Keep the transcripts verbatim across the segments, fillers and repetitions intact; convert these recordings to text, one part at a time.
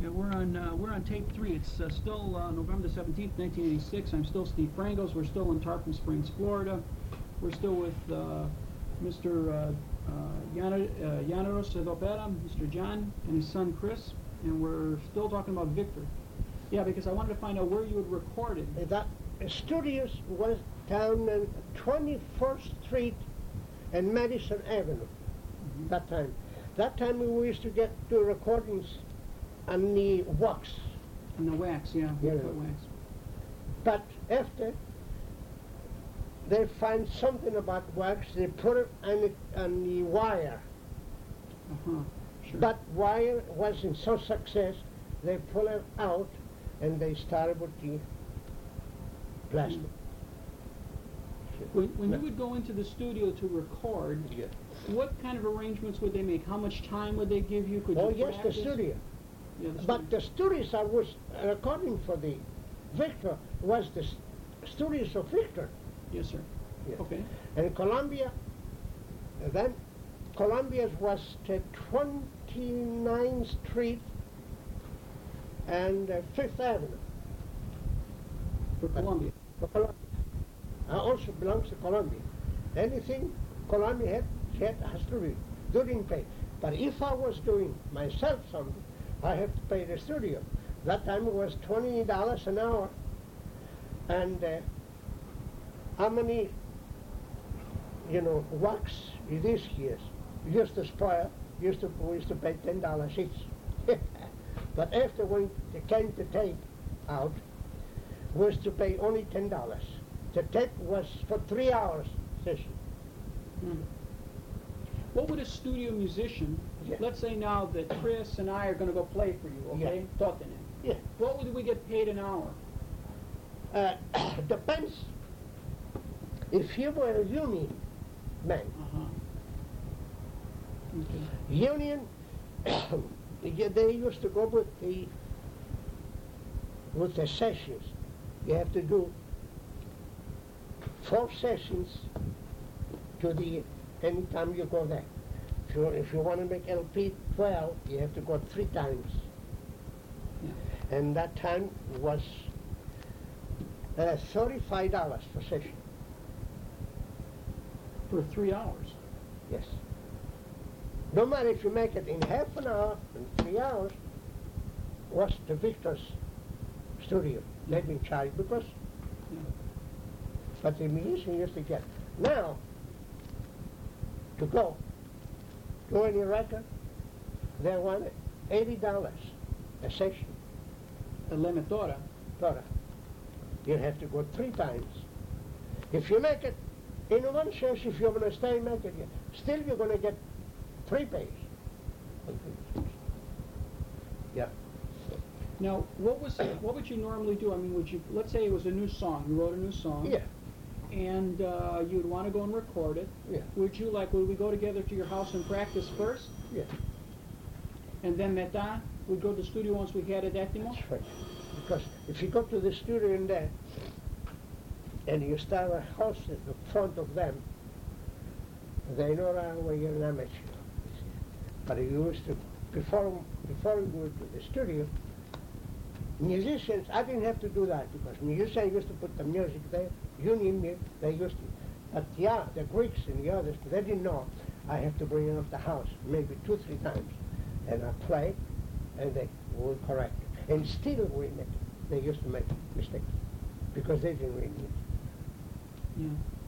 Yeah, we're on uh, we're on tape three. It's uh, still uh, November seventeenth, nineteen eighty-six. I'm still Steve Frangos. We're still in Tarpon Springs, Florida. We're still with uh, Mister Uh, uh, Yana, uh, Yanaros Lopera, Mister John, and his son Chris, and we're still talking about Victor. Yeah, because I wanted to find out where you had recorded. Uh, That uh, studios was down on twenty-first Street and Madison Avenue. Mm-hmm. That time, that time we used to get do recordings on the wax. And the wax, yeah, Yeah. woodcut wax. But after they find something about wax, they put it on the, on the wire. Uh-huh, sure. But wire wasn't so success, they pull it out and they started with the plastic. When, when you would go into the studio to record, Yeah. what kind of arrangements would they make? How much time would they give you? Could Oh you yes, the practice? studio. Yeah, the But studio. the studios I was recording for the Victor was the s- studios of Victor. Yes, sir. Yeah. Okay. And Columbia, then Columbia's was the twenty-ninth Street and uh, Fifth Avenue. For Columbia. For Columbia. I also belongs to Columbia. Anything Columbia had, had has to be didn't pay. But if I was doing myself something, I have to pay the studio. That time it was twenty dollars an hour. And uh, how many, you know, wax it is here? Used to spoil, used to, we used to pay ten dollars each. But after when they came to tape out, was to pay only ten dollars. The tape was for three hours session. Hmm. What would a studio musician, Yeah. let's say now that Chris and I are going to go play for you, okay? Yeah. Talk to him. Yeah. What would we get paid an hour? Uh, depends. If you were a union man, Uh-huh. Okay. union, yeah, they used to go with the with the sessions. You have to do four sessions to the anytime you go there. If you if you want to make L P twelve, you have to go three times. Yeah. And that time was uh, thirty-five dollars per session. For three hours. Yes. No matter if you make it in half an hour and three hours, was the Victor's studio. They've been charged because, Yeah. but the musician used to get. Now, to go, do any record, they want eighty dollars a session. The Lemetora. Dora. You have to go three times. If you make it in one session, if you're going to stay and make it, still you're going to get three pays. Yeah. Now, what was what would you normally do? I mean, would you, let's say it was a new song, you wrote a new song. Yeah. And uh, you'd want to go and record it. Yeah. Would you, like, would we go together to your house and practice first? Yeah. And then Meta, we'd go to the studio once we had it at demo? That's right. Because if you go to the studio in there and you start a house in front of them, they know right away you're an amateur. But if you used to, before, before you go to the studio, musicians, I didn't have to do that because musicians used to put the music there, union music, they used to. But yeah, the Greeks and the others, they didn't know. I have to bring it off the house, maybe two, three times. And I play, and they will correct it. And still we make, they used to make mistakes because they didn't read it. Yeah.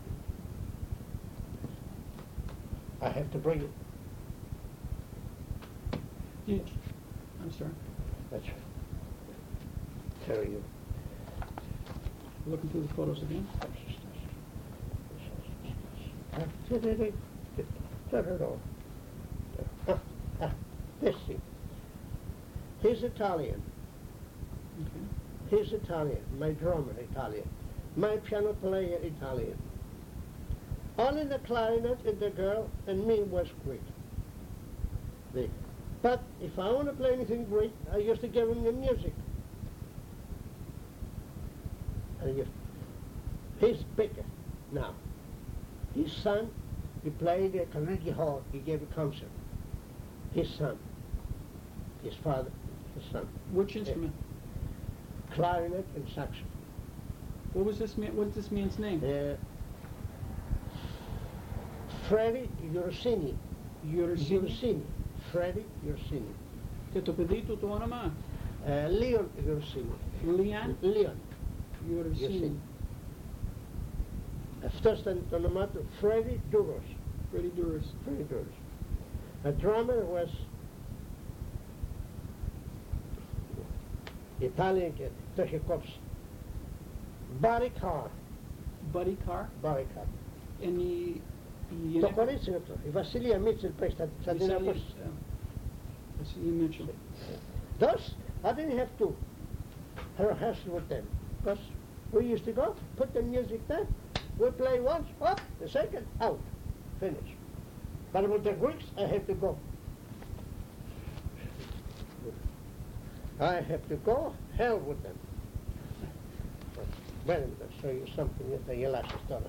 I have to bring it. Did, I'm sorry. That's right. Tell you. Looking through the photos again. Ah, ah, this thing. He's Italian. Okay. He's Italian. My drummer Italian. My piano player Italian. Only the clarinet and the girl and me was Greek. The- But if I want to play anything Greek, I used to give him the music. And he, he's bigger now. His son, he played at Carnegie Hall. He gave a concert. His son, his father, the son. Which instrument? Clarinet and saxophone. What was this man? What's this man's name? Uh, Freddie Ursini. Ursini. Ursini. Freddie Ursini. Και το παιδί του το όνομα? Uh, Leon Ursini. Leon Leon Ursini. Αυτό ήταν το όνομά του, Freddie Duros. Freddie Duras. Freddie Duros. The drummer was Italian και το είχε κόψει. Barry Carr. Buddy Carr. Barry Carr. And η... η Το κορίτσι είναι αυτό, η Βασιλεία Μίτσελ που έχει στα την Βασίλη ακούσεις. Μίτσελ. Thus, I didn't have to rehearse with them, because we used to go, put the music there, we play once, up, the second, out, finish. But with the Greeks, I had to go. I have to go, hell with them. Well, I'll show you something that the γελάσεις τώρα.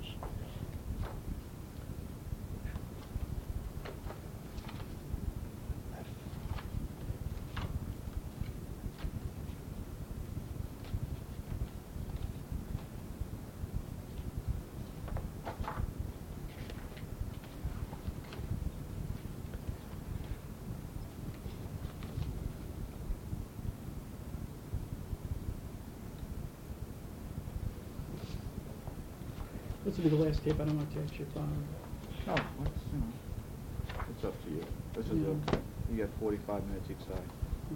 This will be the last tape. I don't want to touch your phone. No, it's, you know, it's up to you. This is Yeah. a, you got forty-five minutes each side.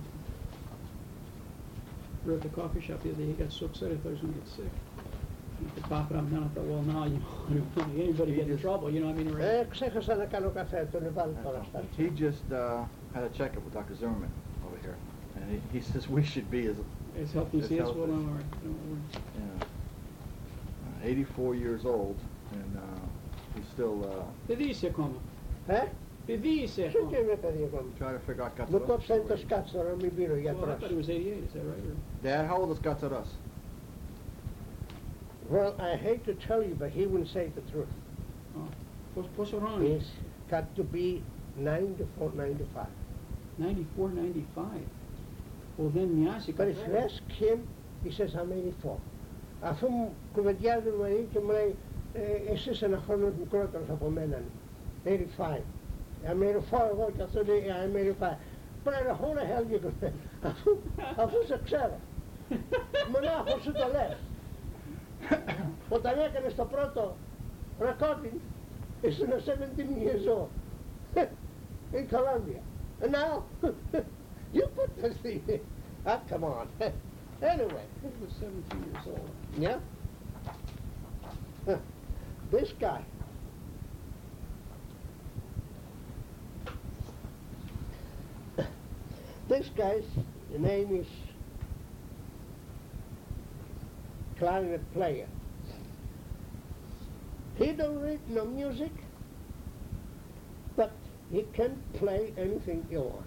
We were at the coffee shop the other day. He got so excited I thought he was going to get sick. He could pop it up and down. I thought, well, now, you know, anybody He get in just- trouble, you know, I mean, Ε, right? ξέχασα να κάνω καφέ, τον βάλω τώρα στα. He just uh, had a checkup with Doctor Zimmerman over here, and he, he says we should be as, As healthy as as he is, well, healthy. I'm all right. Don't worry. you know, uh, eighty-four years old, and uh, he's still uh, Παιδί είσαι ακόμα. Ε, Παιδί είσαι ποιο ακόμα. και είμαι παιδί εγώ. trying to figure out Μου Katsaros. κόψαν το σκάτς τώρα, μην πήρε ο Well, I γιατρός. thought he was eighty-eight, is that right? Or- Dad, how old is Katsaros? Well, I hate to tell you, but he wouldn't say the truth. Πόσο- Πόσο χρόνο? He's got to be ninety-four, ninety-five. ninety-four, ninety-five. Well, then μοιάζει But if you καθόλου. ask him, he says I'm eighty-four. Αφού μου κουβεντιάζουν μαζί και μου λέει, ε, εσύ είσαι ένα χρόνο μικρότερος από μένα. eighty-five. I'm eighty-four εγώ και αυτό λέει I'm eighty-five. But how the hell you gonna... αφού, αφού σε ξέρω. Μονάχο σου το λες. Όταν έκανες το πρώτο recording, ήσουν seventeen years old. In Colombia. And now, you put this thing in. Ah, come on. Anyway, He was seventeen years old. yeah? Huh. This guy. This guy's name is clarinet player. He don't read no music, but he can play anything you want.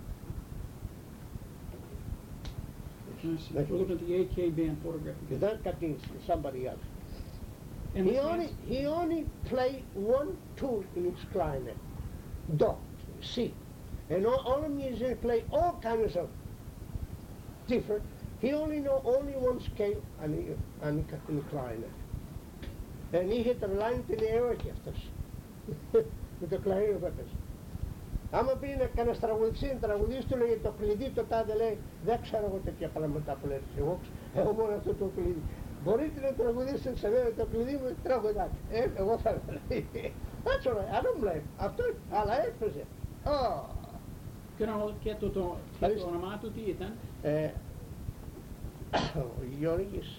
Nice. We're looking at the A K band photograph again. Not Katinsky, somebody else. And He this only, man's- he only played one tune in his clarinet, do, C. And all, all the musicians play all kinds of different. He only know only one scale on the, on the, in the clarinet. And he hit the line to the air with the clarinet. Άμα πει να κανένας τραγουδιστή, να τραγουδίσει του λέγει το κλειδί, το τάδε λέει, δεν ξέρω εγώ τέτοια πράγματα που λέτε εγώ, εγώ μόνο αυτό το κλειδί. Μπορείτε να τραγουδήσετε σε μένα το κλειδί μου, τραγουδάτε. Ε, εγώ θα λέει. That's all right, I don't blame. Αυτό, αλλά έπαιζε. Oh. Και το, και το, το, και το όνομά του τι ήταν? Ε, ο Γιώργης,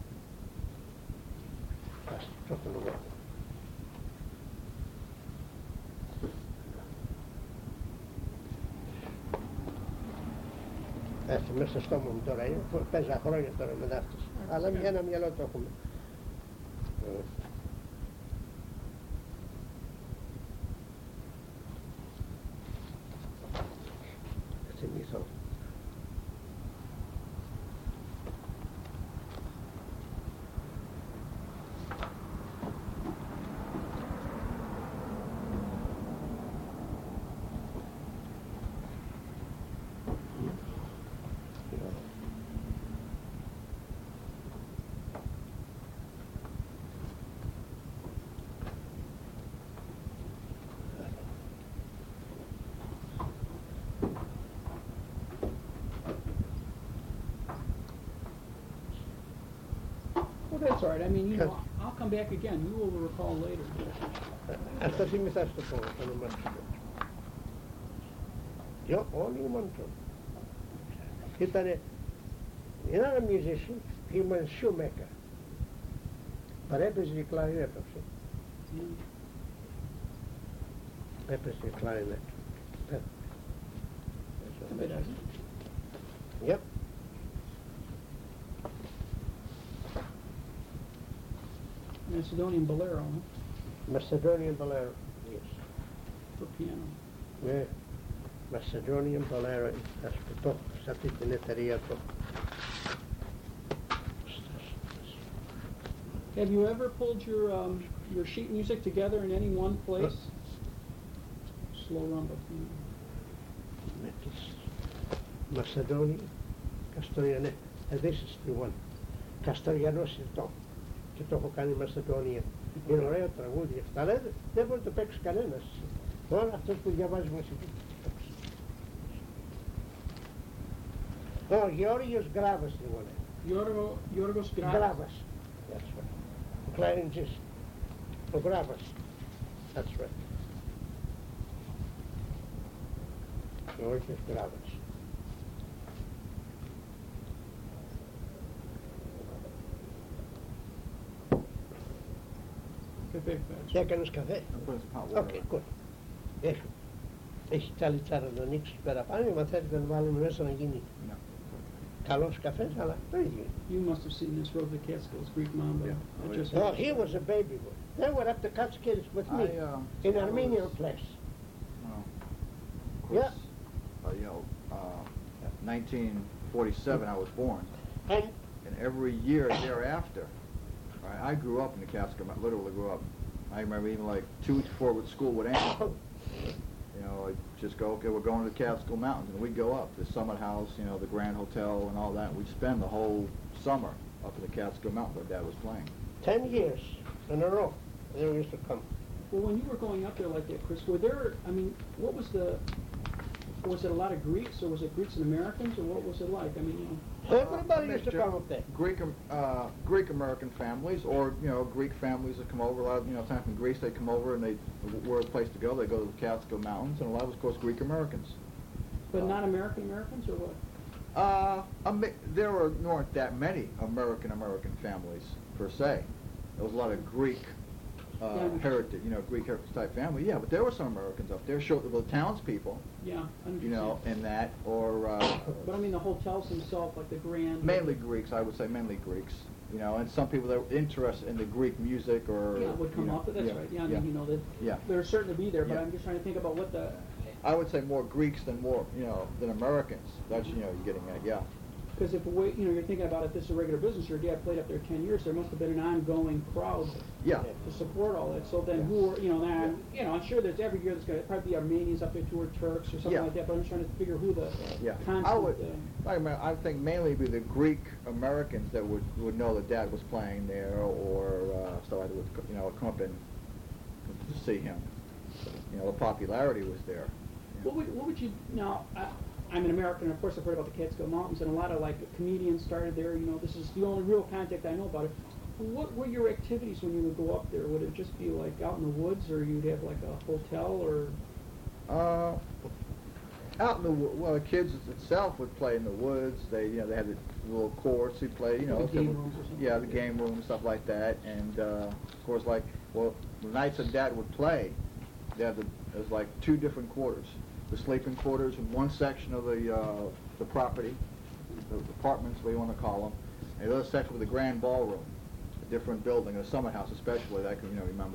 ας το όνομα. Έτσι, μέσα στο στόμα μου τώρα είναι, παίζα χρόνια τώρα με δάφτες. Αλλά για ένα μυαλό το έχουμε. Ε. Θα θυμηθώ. that's all right, I mean, you know, Because- I'll come back again, you will recall later. Asta si mi tasto po, ano man siya. Yo, all you want to. Kita ne, you're not a musician, he was a shoemaker. But Eppes is clarinet, see? Yeah. Eppes is clarinet. Somebody does it. Yep. Macedonian bolero, huh, Macedonian bolero, yes. for piano. Yeah. Macedonian bolero, that's the top, satellite to. Have you ever pulled your, um, your sheet music together in any one place? Slow rumba. Macedonia, Castellane, and this is the one. Castellanos is το, και το έχω κάνει Macedonian. Είναι ωραίο τραγούδι αυτά, αλλά δεν, δεν μπορεί να το παίξει κανένας. Όλα αυτός που διαβάζει μουσική. Ο Γεώργιος Γκράβας την γονέα. Yorgo, Yorgos Gravas. Γκράβας. That's right. Ο clarinetist. Ο Γκράβας. That's right. Γεώργιος Γκράβας. Café Fest. Και έκανες καφέ. I'll put his hot water. Οκ, good. Έχει. Έχει κι άλλη τσάρα να ανοίξεις παραπάνω, μα θέλεις να το βάλουμε μέσα να γίνει No. καλός καφές, αλλά το ίδιο. You must have seen this Road to the Catskills, Greek Mambo. Yeah. I Oh, just yeah. Oh, he was a baby boy. They were up the Catskills with me, I, um, in I Armenian was- place. Well, of course, uh, you know, uh, nineteen forty-seven I was born, And and every year thereafter, right, I grew up in the Catskill Mountains, literally grew up. I remember even like two weeks before what school would end, you know, I'd just go, okay, we're going to the Catskill Mountains, and we'd go up to Summit House, you know, the Grand Hotel and all that, and we'd spend the whole summer up in the Catskill Mountains where Dad was playing. ten years in a row, they used to come. Well, when you were going up there like that, Chris, were there, I mean, what was the, was it a lot of Greeks, or was it Greeks and Americans, or what was it like? I mean, you know, Everybody Uh, used to mixture. come up there. Greek, um, uh, Greek American families, or you know, Greek families that come over. A lot of you know, time from Greece, they come over and they were a place to go. They go to the Catskill Mountains, and a lot of, of course, Greek Americans. but not American Americans, or what? Uh, a mi- there were weren't that many American American families per se. There was a lot of Greek uh, Yeah. heritage, you know, Greek heritage type family. Yeah, but there were some Americans up there. Show the townspeople, Yeah, I you know, understand. in that, or uh, But I mean, the hotels themselves, like the Grand. mainly Greeks. I would say mainly Greeks. You know, and some people that were interested in the Greek music or Yeah, would come you know, up, that's right, yeah, I mean, you know, that, Yeah. they're certain to be there, but Yeah. I'm just trying to think about what the, I would say more Greeks than more, you know, than Americans. That's, you know, you're getting at, yeah. because if, we- you know, you're thinking about it, this is a regular business, your dad played up there ten years, there must have been an ongoing crowd Yeah. to support all that, so then who, are you know, then, you know, I'm sure there's every year there's gonna probably be Armenians up there too, or Turks or something Yeah. like that, but I'm just trying to figure who the Yeah. I constant, would, uh, I, mean, I think mainly be the Greek Americans that would, would know that Dad was playing there or uh, stuff like that would, you know, come up and to see him. You know, the popularity was there. what would, what would you, now, I, I'm an American, and of course I've heard about the Catskill Mountains, and a lot of like comedians started there, you know, this is the only real contact I know about it. What were your activities when you would go up there? Would it just be like out in the woods, or you'd have like a hotel, or? Uh, out in the wo- well, the kids itself would play in the woods. They, you know, they had the little courts. They play, you know, The game some- rooms or something? yeah, the game room and stuff like that. And uh, of course, like, well, the nights that Dad would play, they had the, there's like two different quarters. The sleeping quarters in one section of the uh, the property, the apartments, what you want to call them, and the other section with the grand ballroom, a different building, a summer house especially, that I can, you know, remember.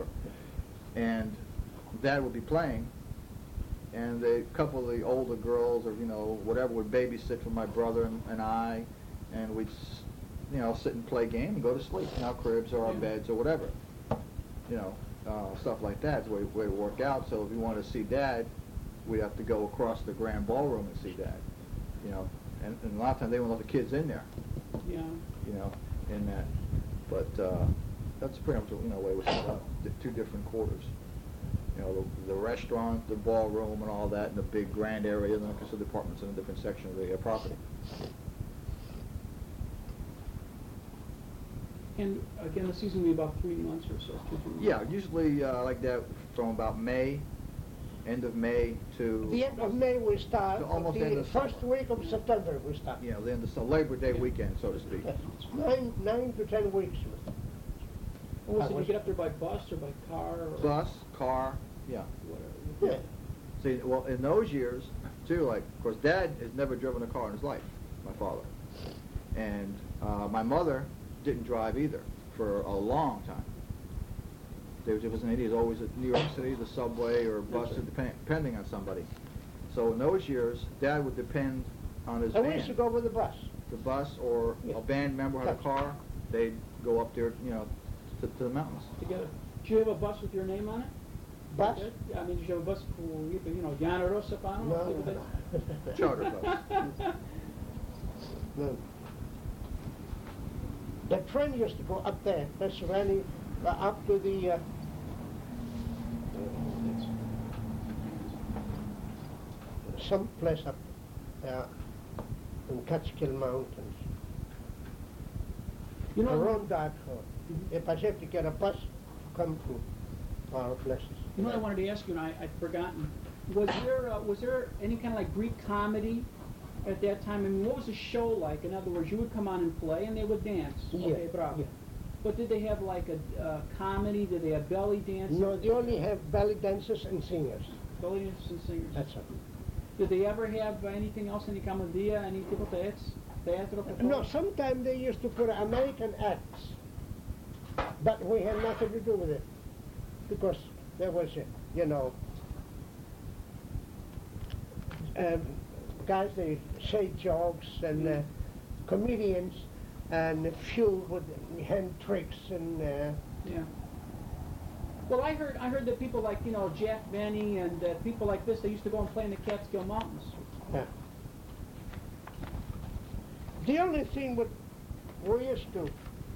And Dad would be playing, and a couple of the older girls or, you know, whatever would babysit for my brother and, and I, and we'd, s- you know, sit and play game and go to sleep in our cribs or our Yeah. beds or whatever. You know, uh, stuff like that is the way, way it worked out. So if we wanted to see Dad, we'd have to go across the grand ballroom and see Dad. You know, and, and a lot of times they wouldn't let the kids in there, Yeah. you know, in that. But uh, that's pretty much, you know, the way it was set up, the two different quarters. You know, the, the restaurant, the ballroom and all that, and the big grand area, and then of course the apartments in a different section of the uh, property. And again, the season will be about three months or so, two, three months. Yeah, usually uh, like that from about May, end of May to The end of May we start, To almost the end of first summer. week of September we start. you know the end of the Labor Day Yeah. weekend, so to speak. Yes. Nine, nine to ten weeks. And was I it, you was- get up there by bus or by car or Bus, car, yeah. whatever? Yeah. See, well, in those years, too, like, of course, Dad has never driven a car in his life, my father. And uh, my mother didn't drive either for a long time. There was, it wasn't any, it was always at New York City, the subway, or bus, That's right. depend, depending on somebody. So in those years, Dad would depend on his And we van. used to go with the bus. The bus or Yeah. a band member had a Gotcha. car, they'd go up there, you know, to, to the mountains. Together. Did you have a bus with your name on it? Bus? Yeah, I mean, did you have a bus for, you know, Yana Rosapano? No. Charter bus. No. The train used to go up there, Pennsylvania, uh, up to the, uh, some place up uh, in Catskill Mountains. You know, Around that, uh, if I had to get a bus to come to our places. you know what I wanted to ask you, and I, I'd forgotten. Was there, uh, was there any kind of like Greek comedy at that time? I mean, what was the show like? In other words, you would come on and play, and they would dance. Yeah, Okay, bravo. yeah. But did they have like a uh, comedy? Did they have belly dancing? No, they only have belly dancers and singers. Belly dancers and singers. That's all. Did they ever have anything else? Any comedia? Any tipo de ex? Teatro? por No, favor? sometimes they used to put American acts, but we had nothing to do with it because there was, uh, you know, um, guys they say jokes and uh, comedians and few with hand tricks and uh, Yeah. Well, I heard I heard that people like, you know, Jack Benny and uh, people like this, they used to go and play in the Catskill Mountains. yeah. The only thing what we used to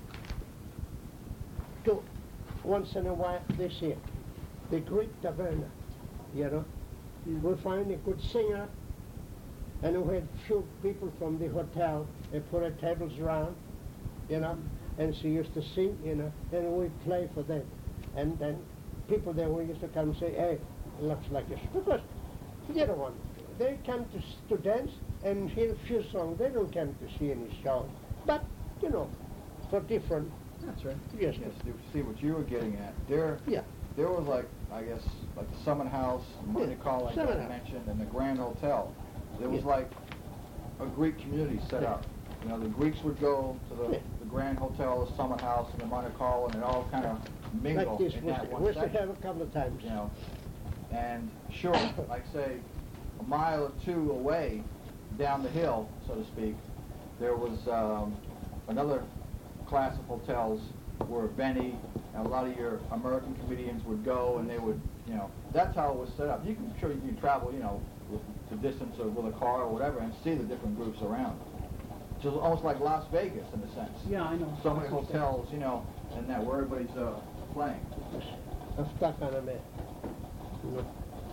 do once in a while this year, the Greek Taverna, you know. Yeah. We find a good singer, and we had few people from the hotel. They put our tables around, you know, and she used to sing, you know, and we play for them. And then people there we used to come and say, hey, it looks like this. Because, you know what, they come to, s- to dance and hear a few songs. They don't come to see any show. But, you know, for different, That's right. yes, Yes, to see what you were getting at. There, yeah. there was like, I guess, like the Summit House, Monte Yeah, Carlo, like Summit I House. mentioned, and the Grand Hotel. There was Yeah. like a Greek community set Yeah. up. You know, the Greeks would go to the, Yeah. the Grand Hotel, the Summit House, and the Monte Carlo, and it all kind of mingled Like this, in we that used one we used to section. have a couple of times. You know, and sure, like say, a mile or two away, down the hill, so to speak, there was um, another class of hotels where Benny and a lot of your American comedians would go, and they would, you know, that's how it was set up. You can sure you can travel, you know, with the distance or with a car or whatever, and see the different groups around. Just almost like Las Vegas in a sense. Yeah, I know. So many hotels, you know, and that where everybody's uh, playing. Αυτά κάναμε. Ναι.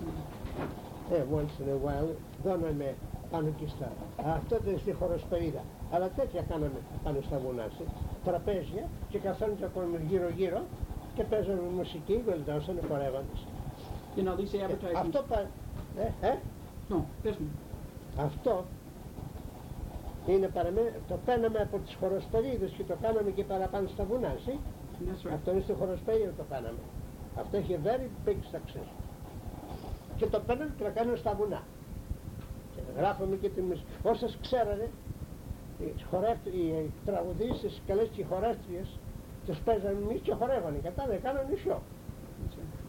Ε, once in a while, δώναμε πάνω και στα... Αυτό ήταν στη χωροσπερίδα. Αλλά τέτοια κάναμε πάνω στα βουνά. σε Τραπέζια και καθόντουσαν ακόμα γύρω-γύρω και παίζανε μουσική, γολτώσανε, χορεύανε. You know, these advertisements. Αυτό πα... Ε, ε, No, this one. αυτό είναι παραμέ... το παίρναμε από τις χωροσπερίδες και το κάναμε και παραπάνω στα βουνά. See? That's right. Αυτό είναι στη χωροσπερίδα το κάναμε. Αυτό έχει very big success. Και το παίρναμε και το κάναμε στα βουνά. Και γράφαμε και τη μουσική. Όσες ξέρανε, οι, χορεύτρι, οι τραγουδίστες, οι καλές και οι χορεύτριες, τους παίζανε εμείς και χορεύανε. Κατάλαβε, κάνανε σιό. That's right.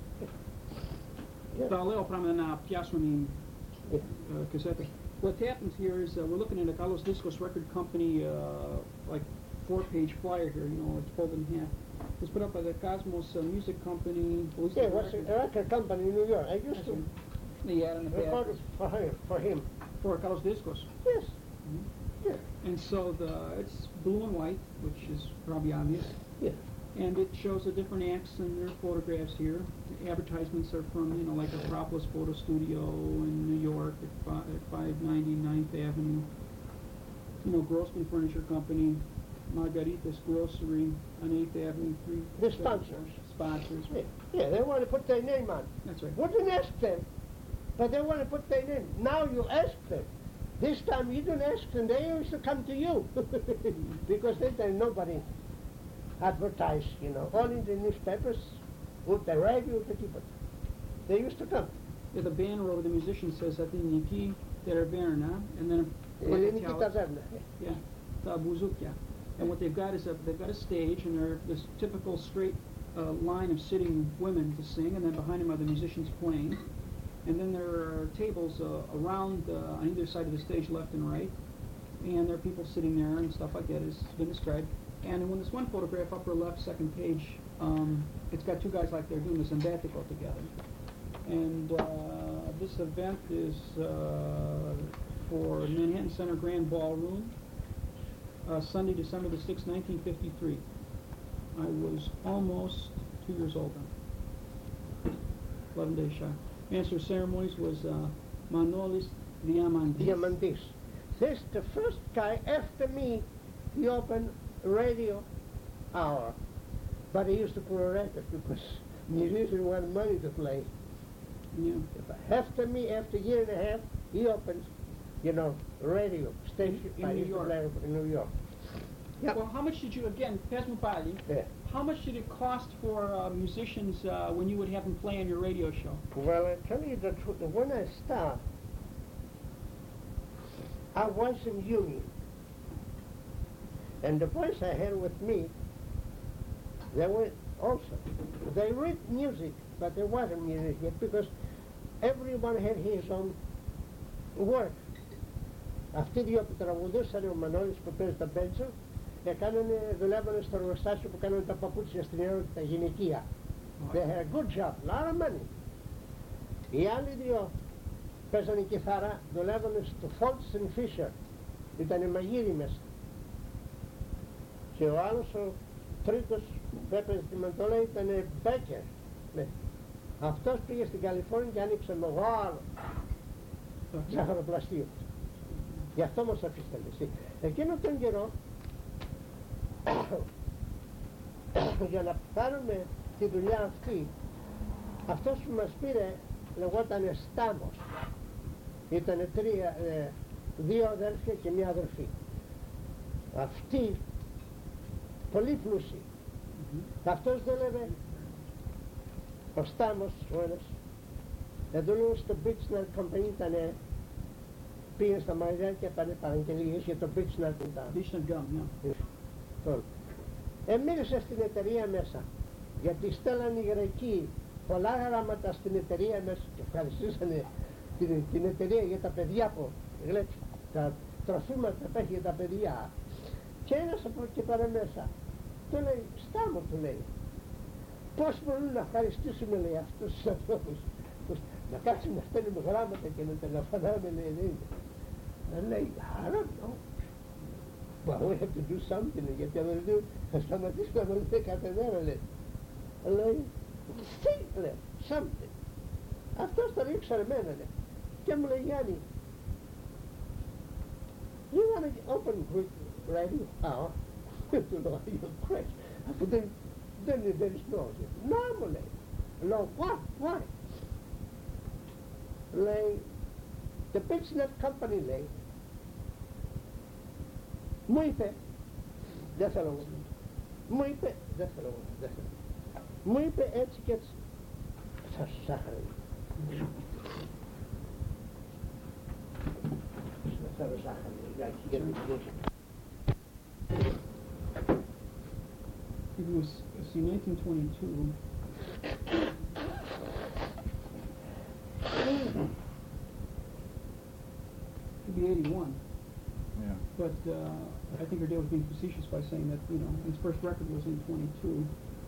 Θα λέω πράγμα να πιάσουν οι uh, cassette. What happens here is uh, we're looking at a Carlos Discos record company, uh, like four-page flyer here. You know, it's folded in half. It's put up by the Cosmos uh, Music Company. Police Yeah, it was Records. a record company in New York. I used to The ad in the record back it for him. For him. for Carlos Discos. Yes. Mhm. Yeah. And so the it's blue and white, which is probably obvious. Yeah. And it shows the different acts and their photographs here. The advertisements are from, you know, like Acropolis Photo Studio in New York at, fi- at five ninety ninth Avenue. You know, Grossman Furniture Company, Margarita's Grocery on eighth Avenue, three. The sponsors. Sponsors, Yeah, yeah, they want to put their name on. that's right. Wouldn't ask them, but they want to put their name. Now you ask them. This time you don't ask them, they used to come to you. Because they tell nobody advertise, you know, only the newspapers, with the radio, the people. They used to come. Yeah, the banner over the musician says that in Niki, they're banner, and then Eh, like a Nikita talent- Zerna. yeah, the buzukya. And what they've got is a, they've got a stage, and they're this typical straight uh, line of sitting women to sing, and then behind them are the musicians playing. And then there are tables uh, around uh, on either side of the stage, left and right, and there are people sitting there and stuff like that has been described. And in this one photograph, upper left, second page, um, it's got two guys like they're doing this embatico together. And uh, this event is uh, for Manhattan Center Grand Ballroom, uh, Sunday, December the sixth, nineteen fifty-three. I was almost two years old then. eleven day shy. Master of ceremonies was uh, Manolis Diamandis. Diamandis. This the first guy after me. He opened radio hour, but he used to put a record because musicians wanted money to play. Yeah. But after me, after a year and a half, he opened, you know, radio station In I New used to York. play in New York. Yeah. Well, how much did you, again, Pesmupali, Yeah. how much did it cost for uh, musicians uh, when you would have them play on your radio show? Well, I tell you the truth. When I started, I was in union. And the boys I had with me, they were also. They read music, but there wasn't music yet because everyone had his own work. Αυτή δύο που τραγουδούσαν ο Μανώλης που παίζει τα μπέντσο, έκαναν, δουλεύανε στο εργοστάσιο που κάνανε τα παπούτσια στην Ευρώπη, τα γυναικεία. They had a good job, a lot of money. Οι άλλοι δύο παίζανε κιθάρα, δουλεύανε στο Foltz and Fisher. Ήτανε μαγείροι μέσα. Και ο άλλος, ο τρίτος που έπαιζε τη μαντόλα ήταν Μπέκερ. Ναι. Αυτός πήγε στην Καλιφόρνια και άνοιξε μεγάλο ζάχαροπλαστείο. Γι' αυτό μας αφήσανε. Εκείνο τον καιρό, για να πάρουμε τη δουλειά αυτή, αυτός που μας πήρε λεγότανε Στάμος. Ήτανε τρία, ε, δύο αδέρφια και μία αδερφή. Αυτή πολύ πλούσιοι. Mm-hmm. Αυτός δούλευε, ο Στάμος ο ένας, δούλευε στο Bitchner Company, ήτανε, πήγε στα μαγαζιά και πάνε παραγγελίες για το Bitchner που ήταν. Bitchner Gum, yeah. Εμίλησα στην εταιρεία μέσα, γιατί στέλνανε οι Γρεκοί πολλά γράμματα στην εταιρεία μέσα και ευχαριστήσανε την, την εταιρεία για τα παιδιά που γλέτσι, τα τροφήματα που έχει για τα παιδιά. Και ένας από εκεί πέρα μέσα, του λέει, Στάμο του λέει, πώς μπορούν να ευχαριστήσουμε λέει αυτούς τους ανθρώπους, να κάτσουν να στέλνουμε γράμματα και να τηλεφωνάμε λέει, λέει. Λέει, I don't know. Well, we have to do something, γιατί αν δεν δούμε, θα σταματήσουμε να μας λέει κάθε μέρα λέει. Λέει, think λέει, something. Αυτός τον ήξερε εμένα λέει. Και μου λέει, Γιάννη, you want to open Greek radio hour? Του λέω, you're crazy. Αφού δεν, δεν είναι very small. Να μου λέει. Λέω, what, why? Λέει, the Bitchner Company λέει, μου είπε, δεν θέλω εγώ, μου είπε, δεν θέλω εγώ, δεν θέλω. Μου είπε έτσι και έτσι, θα σου σάχαρε. Δεν θέλω σάχαρε, για την πλούση. It was, see, nineteen twenty-two. Could be eighty-one. Yeah. But uh, I think her dad was being facetious by saying that, you know, his first record was in twenty-two.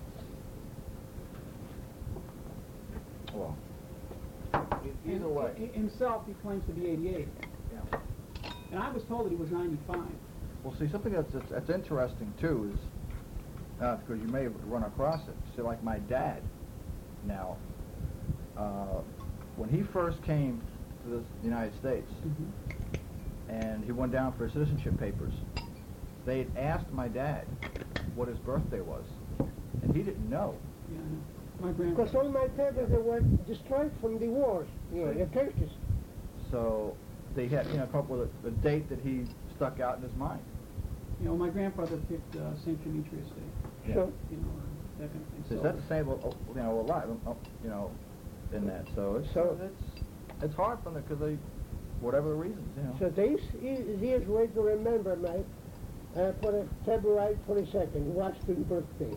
Well, e- either And way. hi- himself, he claims to be eighty-eight. Yeah. And I was told that he was ninety-five. Well, see, something that's, that's, that's interesting, too, is, uh, because you may have run across it, see, like my dad, now, uh, when he first came to the United States, Mm-hmm. and he went down for his citizenship papers, they had asked my dad what his birthday was, and he didn't know. Yeah, I know. My Because grandfather. all my papers, they were destroyed from the wars, you know, the churches. So they had, you know, come up with a, a date that he stuck out in his mind. You know, my grandfather picked uh, Saint Demetrius Day. Yeah. So, You know, or that kind of thing. So So, that's the same, uh, you know, a lot, uh, you know, in that. So it's So- it's it's hard for them because they, whatever the reasons, you know. so this is his way to remember my uh, for the February twenty-second, Washington birthday.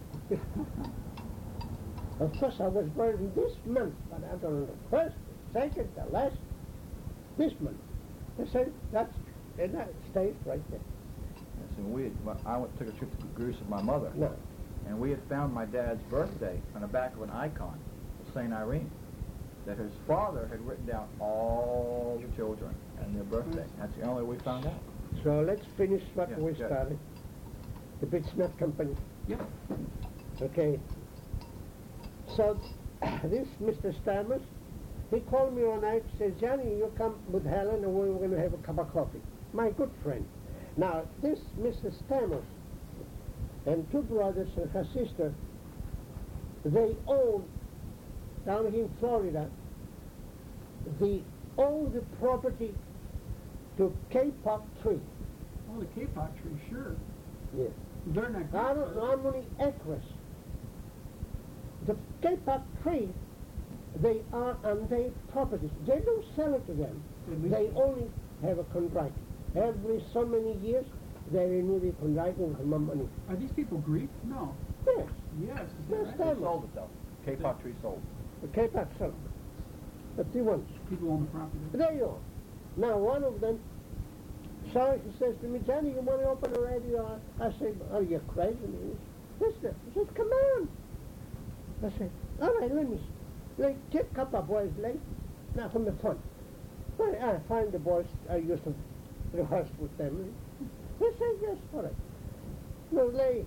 Of course, I was born this month, but I don't know the first, the second, the last, this month. They said that's, and that stays right there. And so we, had, I went took a trip to Greece with my mother, No. and we had found my dad's birthday on the back of an icon of Saint Irene, that his father had written down all the children and their birthday. That's the only way we found out. So let's finish what Yeah, we good. started. The Bitznut Company. Yep. Okay. So this Mister Stammers, he called me one night, says, Johnny, you come with Helen and we're going to have a cup of coffee. My good friend. Now, this Mister Stammers and two brothers and her sister, they own, down here in Florida, they own the property to Cape Park Tree. Oh, the K-pop tree, sure. Yes. They're not. I don't know how many acres. The Cape Park Tree, they are on their properties. They don't sell it to them. At least- They only have a contract. Every so many years, they renew the contract and have more money. Are these people Greek? No. Yes, Yes. Is Yes, that They right? Stammer. sold it though. Cape Cod Tree sold. the Cape Park sold. But the ones, People own the property. they own. Now one of them, so he says to me, Johnny, you want to open a radio? I say, are you crazy? Yes, sir. He says, come on. I said, all right, let me see. Like, take a couple of boys late. Now from the front. Well, I find the boys, I used to rehearse with them. They say, yes, all right. No, λέει,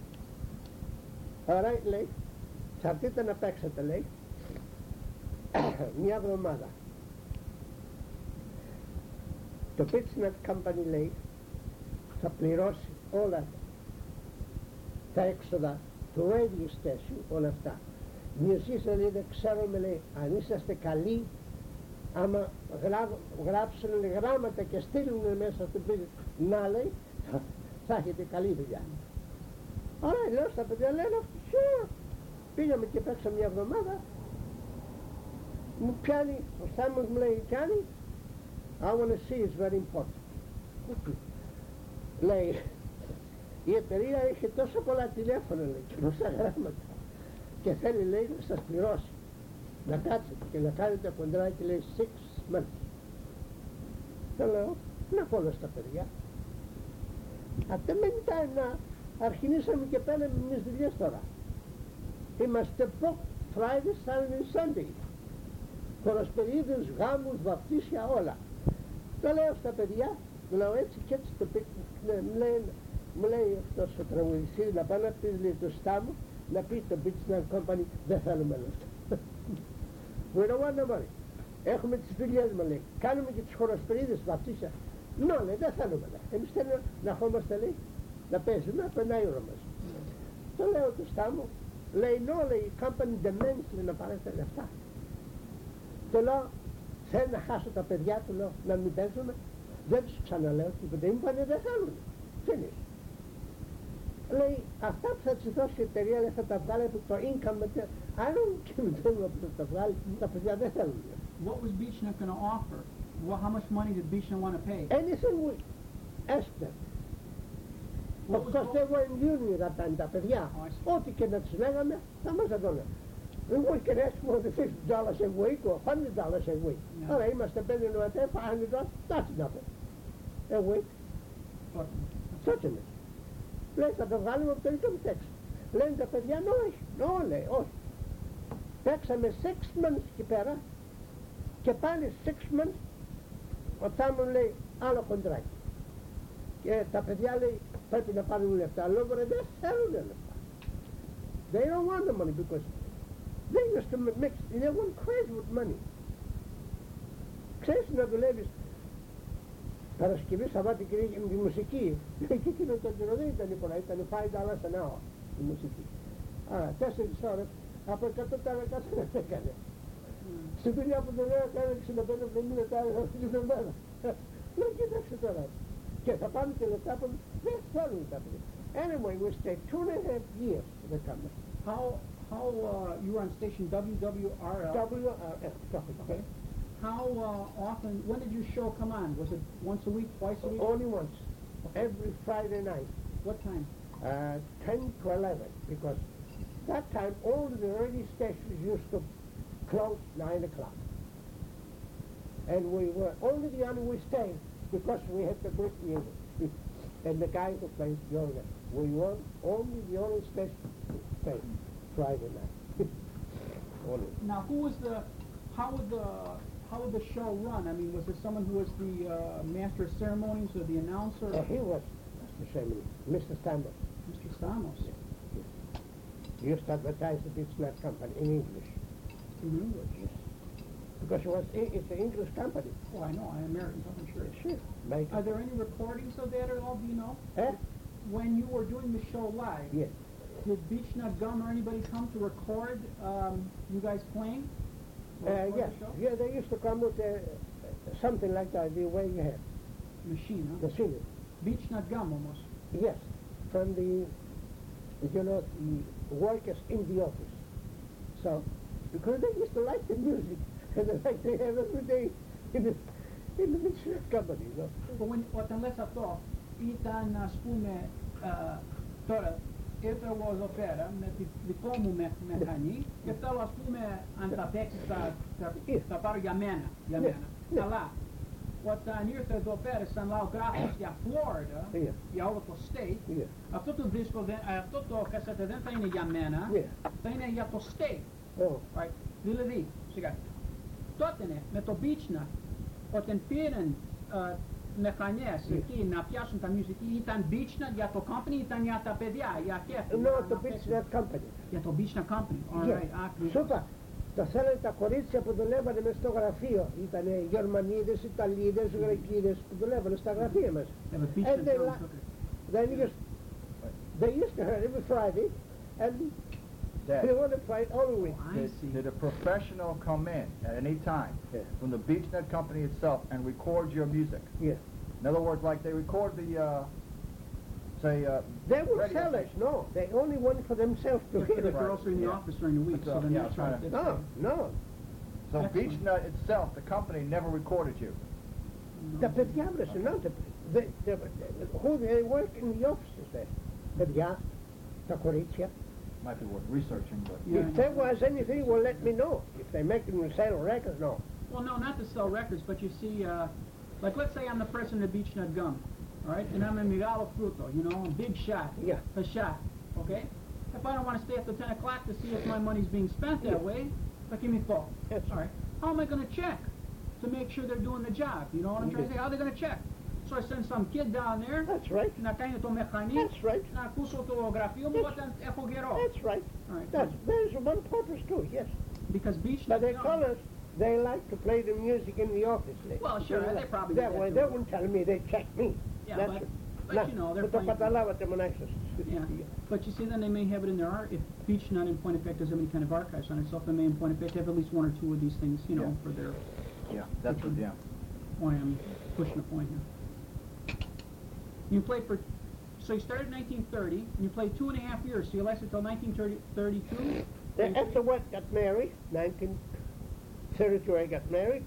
all right, λέει, θα έρθετε να παίξετε, λέει, μια εβδομάδα. Το Bitznut Company, λέει, θα πληρώσει όλα τα έξοδα του radio station, όλα αυτά. Εσείς, λέει, δεν ξέρουμε, λέει, αν είσαστε καλοί, άμα γρά, γράψουν λέει, γράμματα και στείλουν μέσα στο πίσω, να, λέει, θα, θα έχετε καλή δουλειά. Ωραία, λέω στα παιδιά, λένε, sure. Πήγαμε και παίξαμε μια εβδομάδα, μου πιάνει, ο Σάμος μου λέει, Johnny, I want to see is very important. Λέει, η εταιρεία έχει τόσο πολλά τηλέφωνα, λέει, και τόσα γράμματα και θέλει, λέει, να σας πληρώσει. Να κάτσετε και να κάνετε κοντράκι, λέει, six months. Και λέω, να πω στα παιδιά. At the meantime, να αρχινήσαμε και πέναμε εμείς δουλειές τώρα. Είμαστε booked Friday, Saturday, Sunday. Χωροσπερίδες, γάμους, βαπτίσια, όλα. Το λέω στα παιδιά, μου λέω έτσι και έτσι το πει, μου λέει, μου λέει αυτός ο τραγουδιστής να πάει να πει, λέει, το Στάμο, να πει το Bitznut Company, δεν θέλουμε λεφτά. We don't want the money. Έχουμε τις δουλειές μας, λέει. Κάνουμε και τις χωροσπερίδες, βαπτίσια. No, λέει, δεν θέλουμε λεφτά. Εμείς θέλουμε να χόμαστε, λέει, να παίζουμε, να περνάει η ώρα μας. Το λέω του Στάμου, λέει, no, λέει, η company demands, λέει, να πάρετε λεφτά. Το λέω, θέλω να χάσω τα παιδιά του, λέω, να μην παίζουμε. Δεν τους ξαναλέω τίποτα, μου είπανε δεν θέλουν. Finish. Λέει, αυτά που θα τους δώσει η εταιρεία, λέει, θα τα βγάλει από το income. I don't give them που θα τα βγάλει, τα παιδιά δεν θέλουν. What was Beechnut going to offer? Well, how much money did Beechnut want to pay? Anything we asked them. What Of was course what- they were in union τα τα παιδιά. Oh, I see. Ό,τι και να τους λέγαμε, θα μας τα δώνε. We can ask more than fifty dollars a week or one hundred dollars a week. Yeah. Άρα είμαστε πέντε νοατέ, five hundred dollars, that's nothing. A week. But, Τότε είναι. Λέει θα το βγάλουμε από το income tax. Λένε τα παιδιά, ναι, όχι, ναι, λέει, όχι. Παίξαμε six months εκεί πέρα και πάλι six months ο Τάμον λέει άλλο κοντράκι. Και τα παιδιά λέει πρέπει να πάρουν λεφτά. Λόγω ρε δεν θέλουν λεφτά. They don't want the money because they used to mix, they went crazy with money. Ξέρεις να δουλεύεις Παρασκευή, Σαββάτη, Κυριακή με τη μουσική. Και εκείνο το καιρό δεν ήταν πολλά, ήταν five dollars an hour η μουσική. Άρα τέσσερις ώρες από εκατό τάλα κάθε δεν έκανε. Στη δουλειά που τον λέω έκανε εξήντα πέντε εβδομήντα τάλα αυτή την εβδομάδα. Λέω κοίταξε τώρα. Και θα πάνε και λεπτά που δεν θέλουν τα παιδιά. Anyway, we stayed two and a half years in the company. How, how, uh, you were on station W W R L? W R F, Okay. How uh, often, when did your show come on? Was it once a week, twice a week? Only once, every Friday night, What time? uh, ten to eleven, because that time all the radio stations used to close nine o'clock. And we were only the only we stayed because we had the good music. And the guy who played the organ. We were only the only station to stay Friday night. Only. Now, who was the, how would the, how would the show run? I mean, was there someone who was the uh, master of ceremonies or the announcer? Uh, he was Mister Sherman, Mister Stamos. Mister Stamos. He used to advertise the Beach Nut Company in English. In English? Yes. Because it was, it's an English company. Oh, I know, I American, I'm sure. Sure. Make Are there any recordings of that at all, do you know? Eh? When you were doing the show live, Yes. did Beach Nut Gum or anybody come to record um, you guys playing? Or Uh, record yes. the show? Yeah, they used to come with uh, something like that, the way you have, Machine, huh? the singing. Beach Nut Gum almost. Yes, from the, you know, the workers in the office. So, because they used to like the music, and they like to have every day in the, in the Beach Company, you know. But when, όταν λες αυτό, ήταν ας πούμε, uh, τώρα, ήρθε εγώ εδώ πέρα με τη δικό μου με, μηχανή και θέλω ας πούμε αν τα παίξεις θα, θα, θα πάρω για μένα, για Ναι. μένα. Ναι. Αλλά όταν ήρθε εδώ πέρα σαν λαογράφος για Florida, Yeah. για όλο το state, Yeah. αυτό το δίσκο, δεν, αυτό το κασέτε δεν θα είναι για μένα, Yeah. θα είναι για το state. Oh, Right. Δηλαδή, σιγά. Τότε ναι, με το Beach Nut, όταν πήραν uh, μηχανές Yeah. εκεί να πιάσουν τα μουσική, ήταν Beach Nut για το company, ήταν για τα παιδιά, για κέφι. no, για the να Beach παίξουν. Nut Company. Για το Beach Nut Company, all Yeah. right. άκρη. Σούπα. Τα θέλανε τα κορίτσια που δουλεύανε μες στο γραφείο. Ήτανε Γερμανίδες, Ιταλίδες, Γρεκίδες που δουλεύανε στα γραφεία μας. Yeah, but Beach And Nut they, Gum la- took it. they used, they used to have every Friday, and Dad, they want to play all week. I did, see. did a professional come in at any time Yeah. from the Beach Nut Company itself and record your music? Yeah. In other words, like they record the, uh, say, uh, They would radio sell it, station. no. They only want for themselves to Yeah, hear the it. girls are in the Yeah. office during the week, That's so all. then Yeah, that's I was right. trying No, no. So Excellent. Beach Nut itself, the company, never recorded you. Τα παιδιά βρεσαν, not the, the, the, who they work in the offices there. Παιδιά, τα κορίτσια. Might be worth researching, but Yeah, I If know. there was anything, well, let me know. If they make them sell records, no. Well, no, not to sell records, but you see, uh, like let's say I'm the president of Beach Nut Gum, all right, and I'm a Migalo Fruto, you know, a big shot, Yeah. a shot, okay? If I don't want to stay after ten o'clock to see if my money's being spent that Yeah. way, like give me a phone. Yes. All right. How am I going to check to make sure they're doing the job? You know what I'm trying to say? How are they going to check? So I send some kid down there That's right. να κάνει το μηχανή, That's right. να ακούσω το γραφείο μου Yes. όταν έχω καιρό. That's right. All right. That's, there's one purpose too, yes. Because Beach But Nut they Gum- call us, they like to play the music in the office. They, Well, sure, they probably do That that way, too. they won't tell me, they check me. Yeah, That's but- it. but Να, you know, they're που το playing- καταλάβατε μονάχα. Yeah, but you see, then they may have it in their art. If Beach Nut in Point Effect doesn't have any kind of archives on itself, they may in Point Effect have at least one or two of these things, you know, Yeah. for their yeah, that's what, yeah. point. I'm pushing a point here. You played for, so you started in nineteen thirty, and you played two and a half years, so you lasted till nineteen thirty-two? Then afterward, got married, nineteen thirty-two I got married,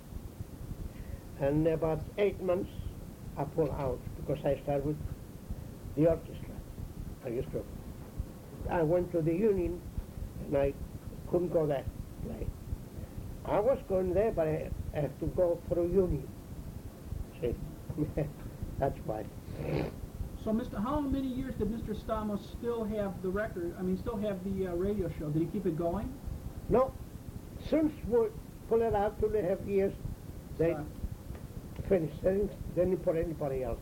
and about eight months I pulled out because I started with the orchestra. I used to, I went to the union and I couldn't go there play. I was going there, but I had to go through union. See, that's why. So, Mister, how many years did Mister Stamos still have the record, I mean, still have the uh, radio show? Did he keep it going? No, since we pull it out two and a half years, they Stop. finished. They didn't, they didn't put anybody else.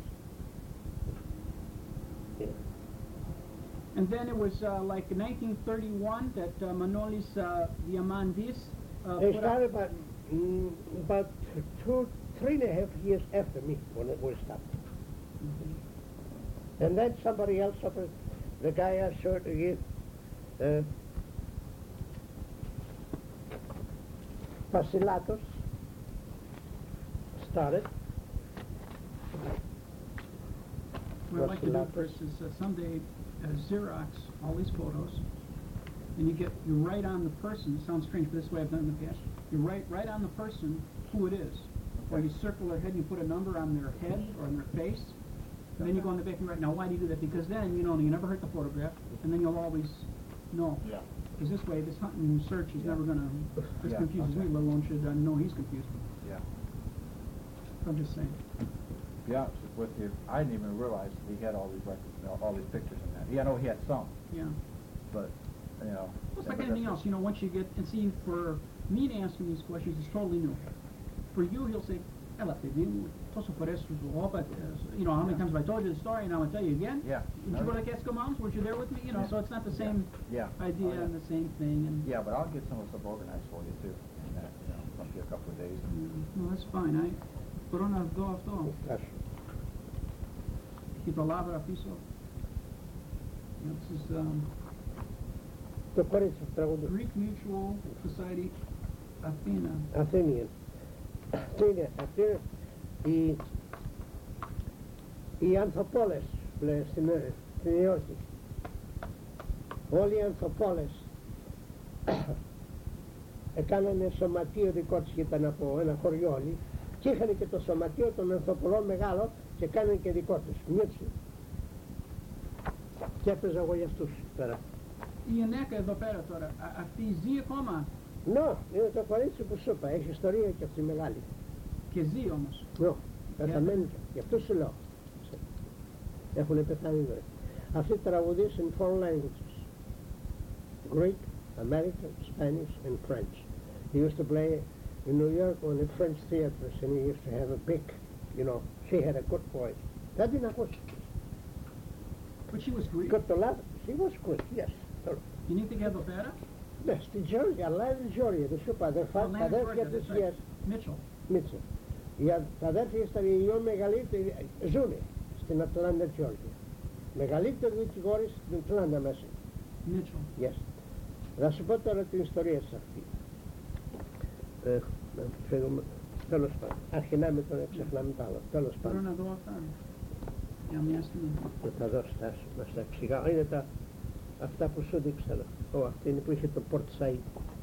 Yeah. And then it was uh, like in nineteen thirty-one that uh, Manolis uh, Diamandis uh, They put started out... about, mm, about two, three and a half years after me when it was stopped. And then somebody else offered, the guy I saw to give, uh, Pasilatos started. What I'd like to do, Russell Chris, is uh, someday uh, Xerox all these photos, and you get, you write on the person, it sounds strange, but this is the way I've done it in the past, you write right on the person who it is. Or you circle their head and you put a number on their head or on their face, and then you go on the back and write. Now, why do you do that? Because then, you know, you never hurt the photograph, and then you'll always know. Yeah. Because this way, this hunting search is Yeah. never going to, this Yeah, confuses okay. me, let alone should I know he's confused. Yeah. I'm just saying. To be honest with you, I didn't even realize he had all these records, you know, all these pictures in that. Yeah, I know he had some, Yeah. but, you know. Well, it's yeah, like but anything that's- else, you know, once you get, and see, for me to answer these questions, it's totally new. For you, he'll say, ela te viu, toso por eso, opa, you know, how many Yeah. times have I told you the story, and I'm going to tell you again? Yeah. Did you go like Eskimos? Were you there with me? You know, Yeah. so it's not the same Yeah. idea Oh, yeah. and the same thing, and... Yeah, but I'll get some of the stuff organized for you too, in that, you know, maybe a couple of days. Mm, No, that's fine, I, corona do a to, That's y palabra piso. Yeah, this is, um, the Corinthians traveled Greek Mutual Society, Athena. Athenian. Athena, Athena, οι, οι ανθοπόλες, λέει στην Νέα Υόρκη. Όλοι οι ανθοπόλες έκαναν σωματείο δικό τους, ήταν από ένα χωριό όλοι, και είχαν και το σωματείο των ανθοπολών μεγάλο και κάνανε και δικό τους, μιούτσι. Και έπαιζα εγώ για αυτούς πέρα. Η γυναίκα εδώ πέρα τώρα, α- αυτή ζει ακόμα Νο, είναι το κορίτσι που σου είπα, έχει ιστορία και αυτή μεγάλη. και ζει όμως. Νο, πεθαμένη, γι' αυτό σου λέω. Έχουν πεθάνει τώρα. Αυτοί τραγουδήσαν in four languages. Greek, American, Spanish and French. He used to play in New York on the French theaters and he used to have a big, you know, she had a good voice. Δεν την ακούσει. But she was Greek. Good to love. She was Greek, yes. You need to get εδώ πέρα. Ναι, στη Georgia, αλλά είναι Georgia, δεν σου είπα, αδερφά, Atlanta, τα αδέρφια Georgia, της, that's right. yes, Mitchell. Μίτσο. Οι α- τα αδέρφια ήταν οι δυο μεγαλύτεροι, ζουνε στην Ατλάντα, Georgia. Μεγαλύτεροι δικηγόροι στην Ατλάντα μέσα. Mitchell. Yes. Θα σου πω τώρα την ιστορία σε αυτή. Ε, να φύγουμε, τέλος πάντων. Αρχινάμε το να ξεχνάμε το άλλο. Τέλος Μπορώ πάντων. να δω αυτά. Για μια στιγμή. Να τα δώσω, θα σου- να στα εξηγάω. Είναι τα, αυτά που σου δείξα. Ω, αυτή είναι που είχε το Port Said.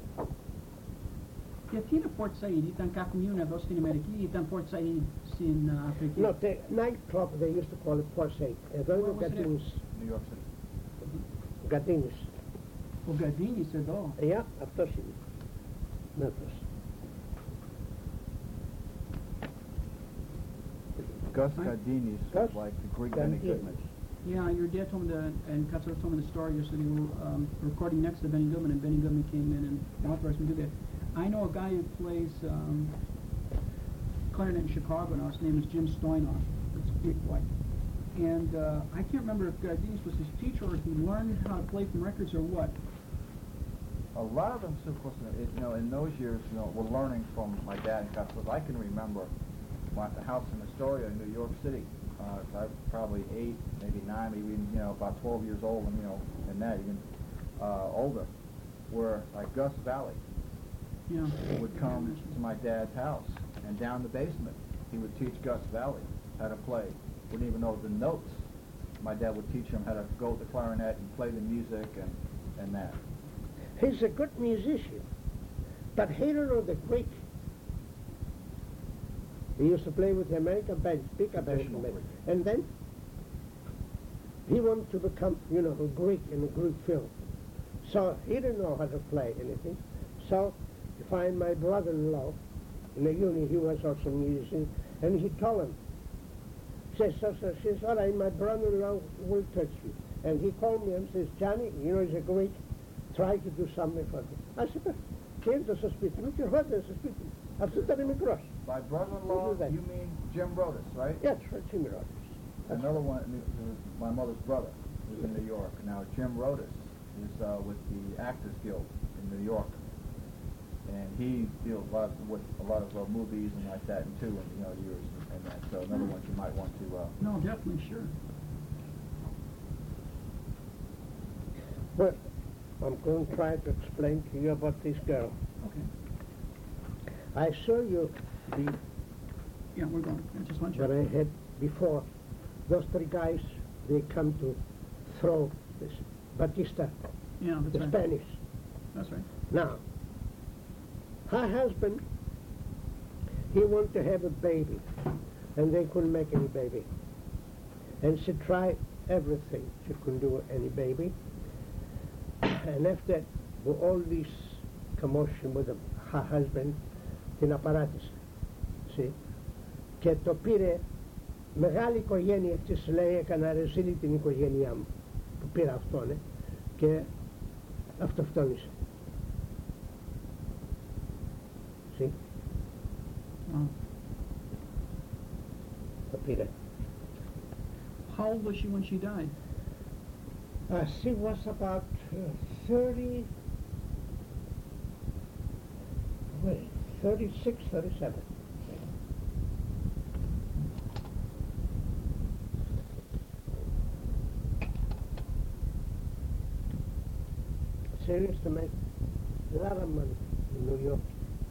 Γιατί είναι Port Said, ήταν Kakuyun εδώ στην Αμερική ή ήταν Port Said στην uh, Αφρική? No, the nightclub, they used to call it Port Said. Εδώ είναι ο Where was it? Γκατίνης. New York City. Γκατίνης. Ο Γκαντίνης εδώ. Yeah, αυτός είναι. Να αυτός. Gus Right. Gardini's Gus was like the Greek Benny Gardini. Goodman. Yeah, your dad told me that, and Katsura told me the story yesterday. We were um, recording next to Benny Goodman, and Benny Goodman came in and authorized me to do that. I know a guy who plays um, clarinet in Chicago now. His name is Jim Stoynoff. It's Greek white. And uh, I can't remember if Gardini's was his teacher or if he learned how to play from records or what. A lot of them, of course, it, you know, in those years, you know, were learning from my dad and Gus. Because I can remember my, the house in Astoria in New York City. Uh, so I was probably eight, maybe nine, maybe even, you know, about twelve years old, and you know, and that even uh, older, where like Gus Valley Yeah. would come to my dad's house, and down the basement, he would teach Gus Valley how to play. Wouldn't even know the notes. My dad would teach him how to go with the clarinet and play the music and, and that. He's a good musician, but he don't know the Greek. He used to play with the American bands, big American Traditional bands. Greek. And then he wanted to become, you know, a Greek in a Greek film. So he didn't know how to play anything. So he find my brother-in-law in the uni, he was also a musician, and he told him, says, so, so, says, all right, my brother-in-law will touch you. And he called me and says, Johnny, you know, he's a Greek, try to do something for him. I said, but ήρθε στο σπίτι μου και ερχόταν στο σπίτι μου. Αυτό ήταν μικρός. By brother-in-law, Who did that? you mean Jim Brodus, right? Yeah, that's right, Jimmy Rogers. Another one, uh, my mother's brother, who's in New York. Now, Jim Rodis is uh, with the Actors Guild in New York. and he deals a lot with a lot of uh, movies and like that, and too, and you know, years and, and that. So another one you might want to. Uh, No, definitely, sure. Well, I'm going to try to explain to you about this girl. Okay. I saw you the Yeah, we're going. I just want you. that I had before. Those three guys, they come to throw this Batista, Yeah, that's the right. Spanish. That's right. Now, her husband, he wanted to have a baby, and they couldn't make any baby. And she tried everything. She couldn't do any baby. And after with all this commotion with the, her husband, την απαράτησε. See? Και το πήρε μεγάλη οικογένεια της, λέει, έκανα ρεζίλη την οικογένειά μου, που πήρα αυτόν, ε, και αυτοκτόνησε. See? Wow. Το πήρε. How old was she when she died? Uh, she was about uh, thirty, wait, thirty-six, thirty-seven. She used to make a lot of money in New York.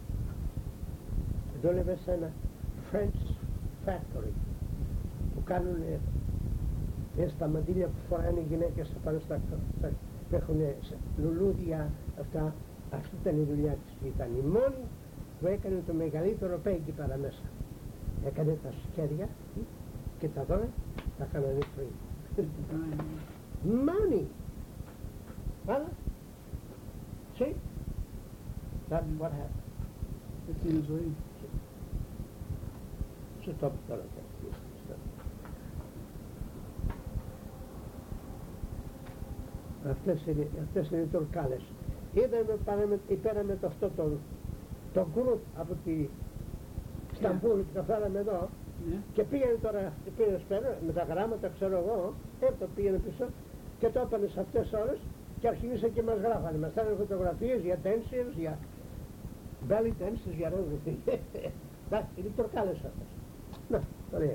Δούλευε σε ένα French factory που κάνουν ε, στα μαντήλια που φοράνε οι γυναίκες πάνω στα, στα που έχουν λουλούδια αυτά. Αυτή ήταν η δουλειά της. Ήταν η μόνη που έκανε το μεγαλύτερο πέγγι παρά μέσα. Έκανε τα σχέδια και τα δώνα τα έκαναν free. Money! Αλλά, see? That's what happened. Έτσι είναι η ζωή. Σου το πω τώρα. Αυτές είναι, αυτές είναι οι Τουρκάλες. Είδαμε, πάνε, υπέραμε το αυτό το, το γκρουπ από τη Σταμπούλ και το φέραμε εδώ Ναι. και πήγαινε τώρα, πήγαινε σπέρα, με τα γράμματα ξέρω εγώ, έπρεπε πήγαινε πίσω και το έπανε σε αυτές ώρες και αρχίσαν και μας γράφανε. Μας στέλνουν φωτογραφίες για dancers, για belly dancers, για everything. Εντάξει, είναι οι Τουρκάλες αυτές. Να, ωραία.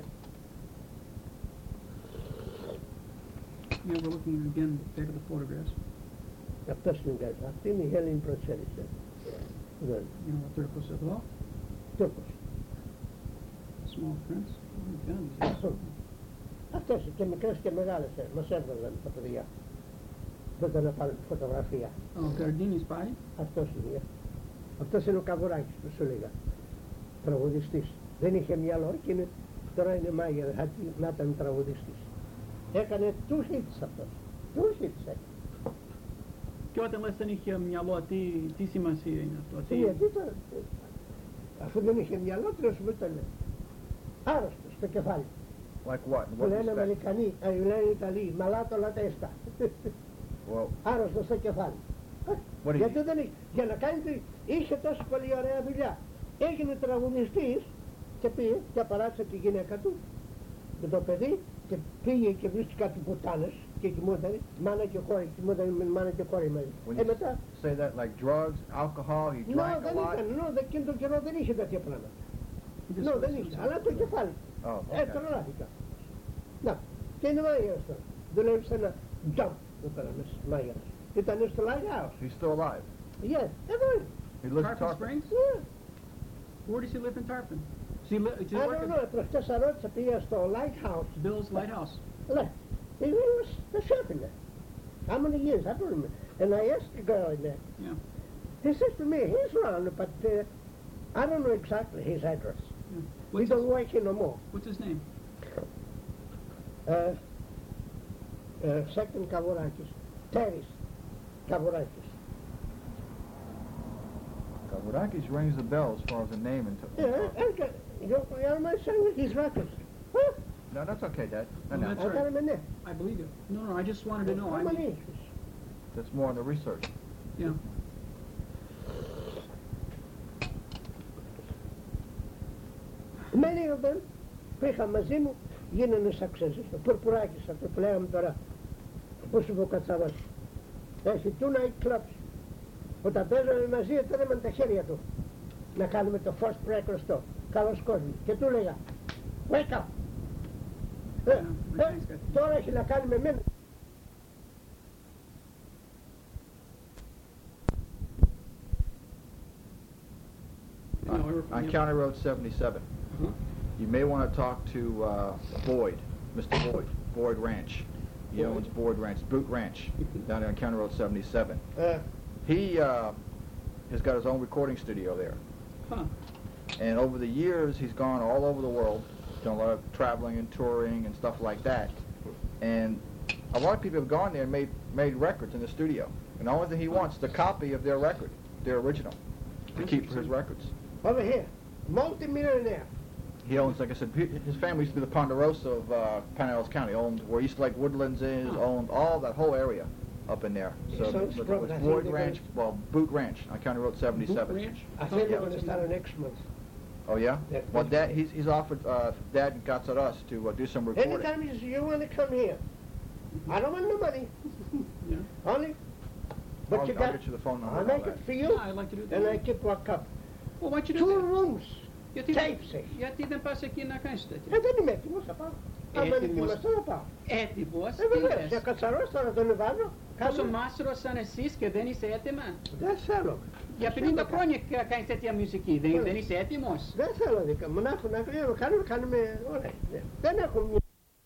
Yeah, we're looking again back at the photographs. Αυτός είναι κάτι. Αυτή είναι η Helen Προτσέλισσα. Δεν. You know what Turcos εδώ. Τούρκος. Small prints. Oh my God, these are so- Αυτές και μικρές και μεγάλες ε, μας έβγαζαν τα παιδιά. Δεν ήταν να πάρουν φωτογραφία. Oh, Gardini's body. Αυτός είναι. Αυτός είναι ο Καβουράκης που σου λέγα. Τραγουδιστής. Δεν είχε μυαλό και είναι, τώρα είναι μάγερ. Να ήταν τραγουδιστής. Έκανε two hits αυτός. Two hits έκανε. Και όταν λες δεν είχε μυαλό, τι, τι σημασία είναι αυτό. Τι, γιατί τώρα, αφού δεν είχε μυαλό, τρεις μου ήταν άρρωστος στο κεφάλι. like what? In Που what λένε respect? Αμερικανοί, ε, λένε Ιταλοί, μαλάτο λατέστα. Well, Άρρωστο στο κεφάλι. What did Γιατί he- δεν είχε, για να κάνει, τη- είχε τόσο πολύ ωραία δουλειά. Έγινε τραγουδιστής και πήγε και απαράτησε τη γυναίκα του με το παιδί και πήγε και βρίσκει κάτι πουτάνες και κοιμόταν, μάνα και κόρη, κοιμόταν με μάνα και κόρη μαζί. when Ε, you μετά, say that, like drugs, alcohol, he νο, drank a δεν lot. ήταν, νο, δεν- εκείνο τον καιρό δεν είχε τέτοια πράγματα. He just Νο, was- δεν είχε, αλλά το κεφάλι. Oh, Ε, okay. τρελάθηκα. Να, και είναι μάγειρας τώρα. Δουλεύει σε ένα τζαμπ, το πέραμε μάγειρας. Ήταν στο Lighthouse. He's still alive. Yes, εδώ είναι. He lives in Tarpon Tarpon. Springs? Yeah. Where does he live in Tarpon? Does he, li- does he I work don't at know, προχτές ρώτησα, πήγα στο Lighthouse. Bill's Lighthouse? Look, he was the chef in there. How many years? I don't remember. And I asked the girl in there. Yeah. He says to me, he's around, but uh, I don't know exactly his address. yeah. He What's, don't his, work here no more. what's his name? Uh, uh, second Kavourakis. Teres Kavourakis. Kavourakis rings the bell as far as the name and. Yeah, I got, you know, you know my son with his records. Huh? No, that's okay, Dad. No, Oh, no. that's I got him in there. I believe you. No, no, I just wanted to know. How I many mean, inches? That's more in the research. yeah. Many of them που είχα μαζί μου γίνανε successes. Ο Πουρπουράκης, αυτό που λέγαμε τώρα, πώς είπε ο Κατσαβάς. Έχει two night clubs. Όταν παίζαμε μαζί έτρεμαν τα χέρια του να κάνουμε το φως πρέκροστο. Καλός κόσμος. Και του έλεγα, wake up. Ε, ε, τώρα έχει να κάνει με μένα. On, on County Road seventy-seven. Uh-huh. You may want to talk to uh, Boyd, Mister Boyd, Boyd Ranch. He Boyd? owns Boyd Ranch, Boot Ranch, down there on County Road seventy-seven. Uh, He uh, has got his own recording studio there. Huh. And over the years, he's gone all over the world, done a lot of traveling and touring and stuff like that. And a lot of people have gone there and made, made records in the studio. And the only thing he wants is a copy of their record, their original, to keep for his records. over here, multi-millionaire. He owns, like I said, he- his family used to be the Ponderosa of uh, Pinellas County, owned where East Lake Woodlands is, Oh. owned all that whole area up in there. So So it's, it's it's probably- I think Boyd they're Ranch, well, Boot Ranch on County Road seventy-seven. Boot Ranch? I think they're Oh, going to start next month. Oh yeah? Yeah. Well, Dad, he's he's offered uh, Dad and Gatsa us to uh, do some recording. Anytime you, you want to come here, I don't want no money, Yeah. only, but I'll, you I'll got, get you the phone number. I'll and all make it that. for you, Yeah, I'd like to do that. and I keep walk up. Well, why don't you do Two that? rooms, Γιατί, tapes, eh? γιατί δεν πας εκεί να κάνεις τέτοια. Ε, δεν είμαι έτοιμος να πάω. Αν είμαι Έτοιμος. έτοιμος να πάω. Έτοιμος, Ε, τι βεβαίως, λες. για κατσαρός τώρα τον βάλω. Τόσο Κάνω. μάστρος σαν εσείς και δεν είσαι έτοιμα. Δεν θέλω. Για Δεν πενήντα θέλω. χρόνια κα- κάνεις τέτοια μουσική, δεν, Ωραία. δεν είσαι έτοιμος. Δεν θέλω δικά μου, να έχω να κάνω, κάνουμε, κάνουμε, ωραία. Δεν έχω μια...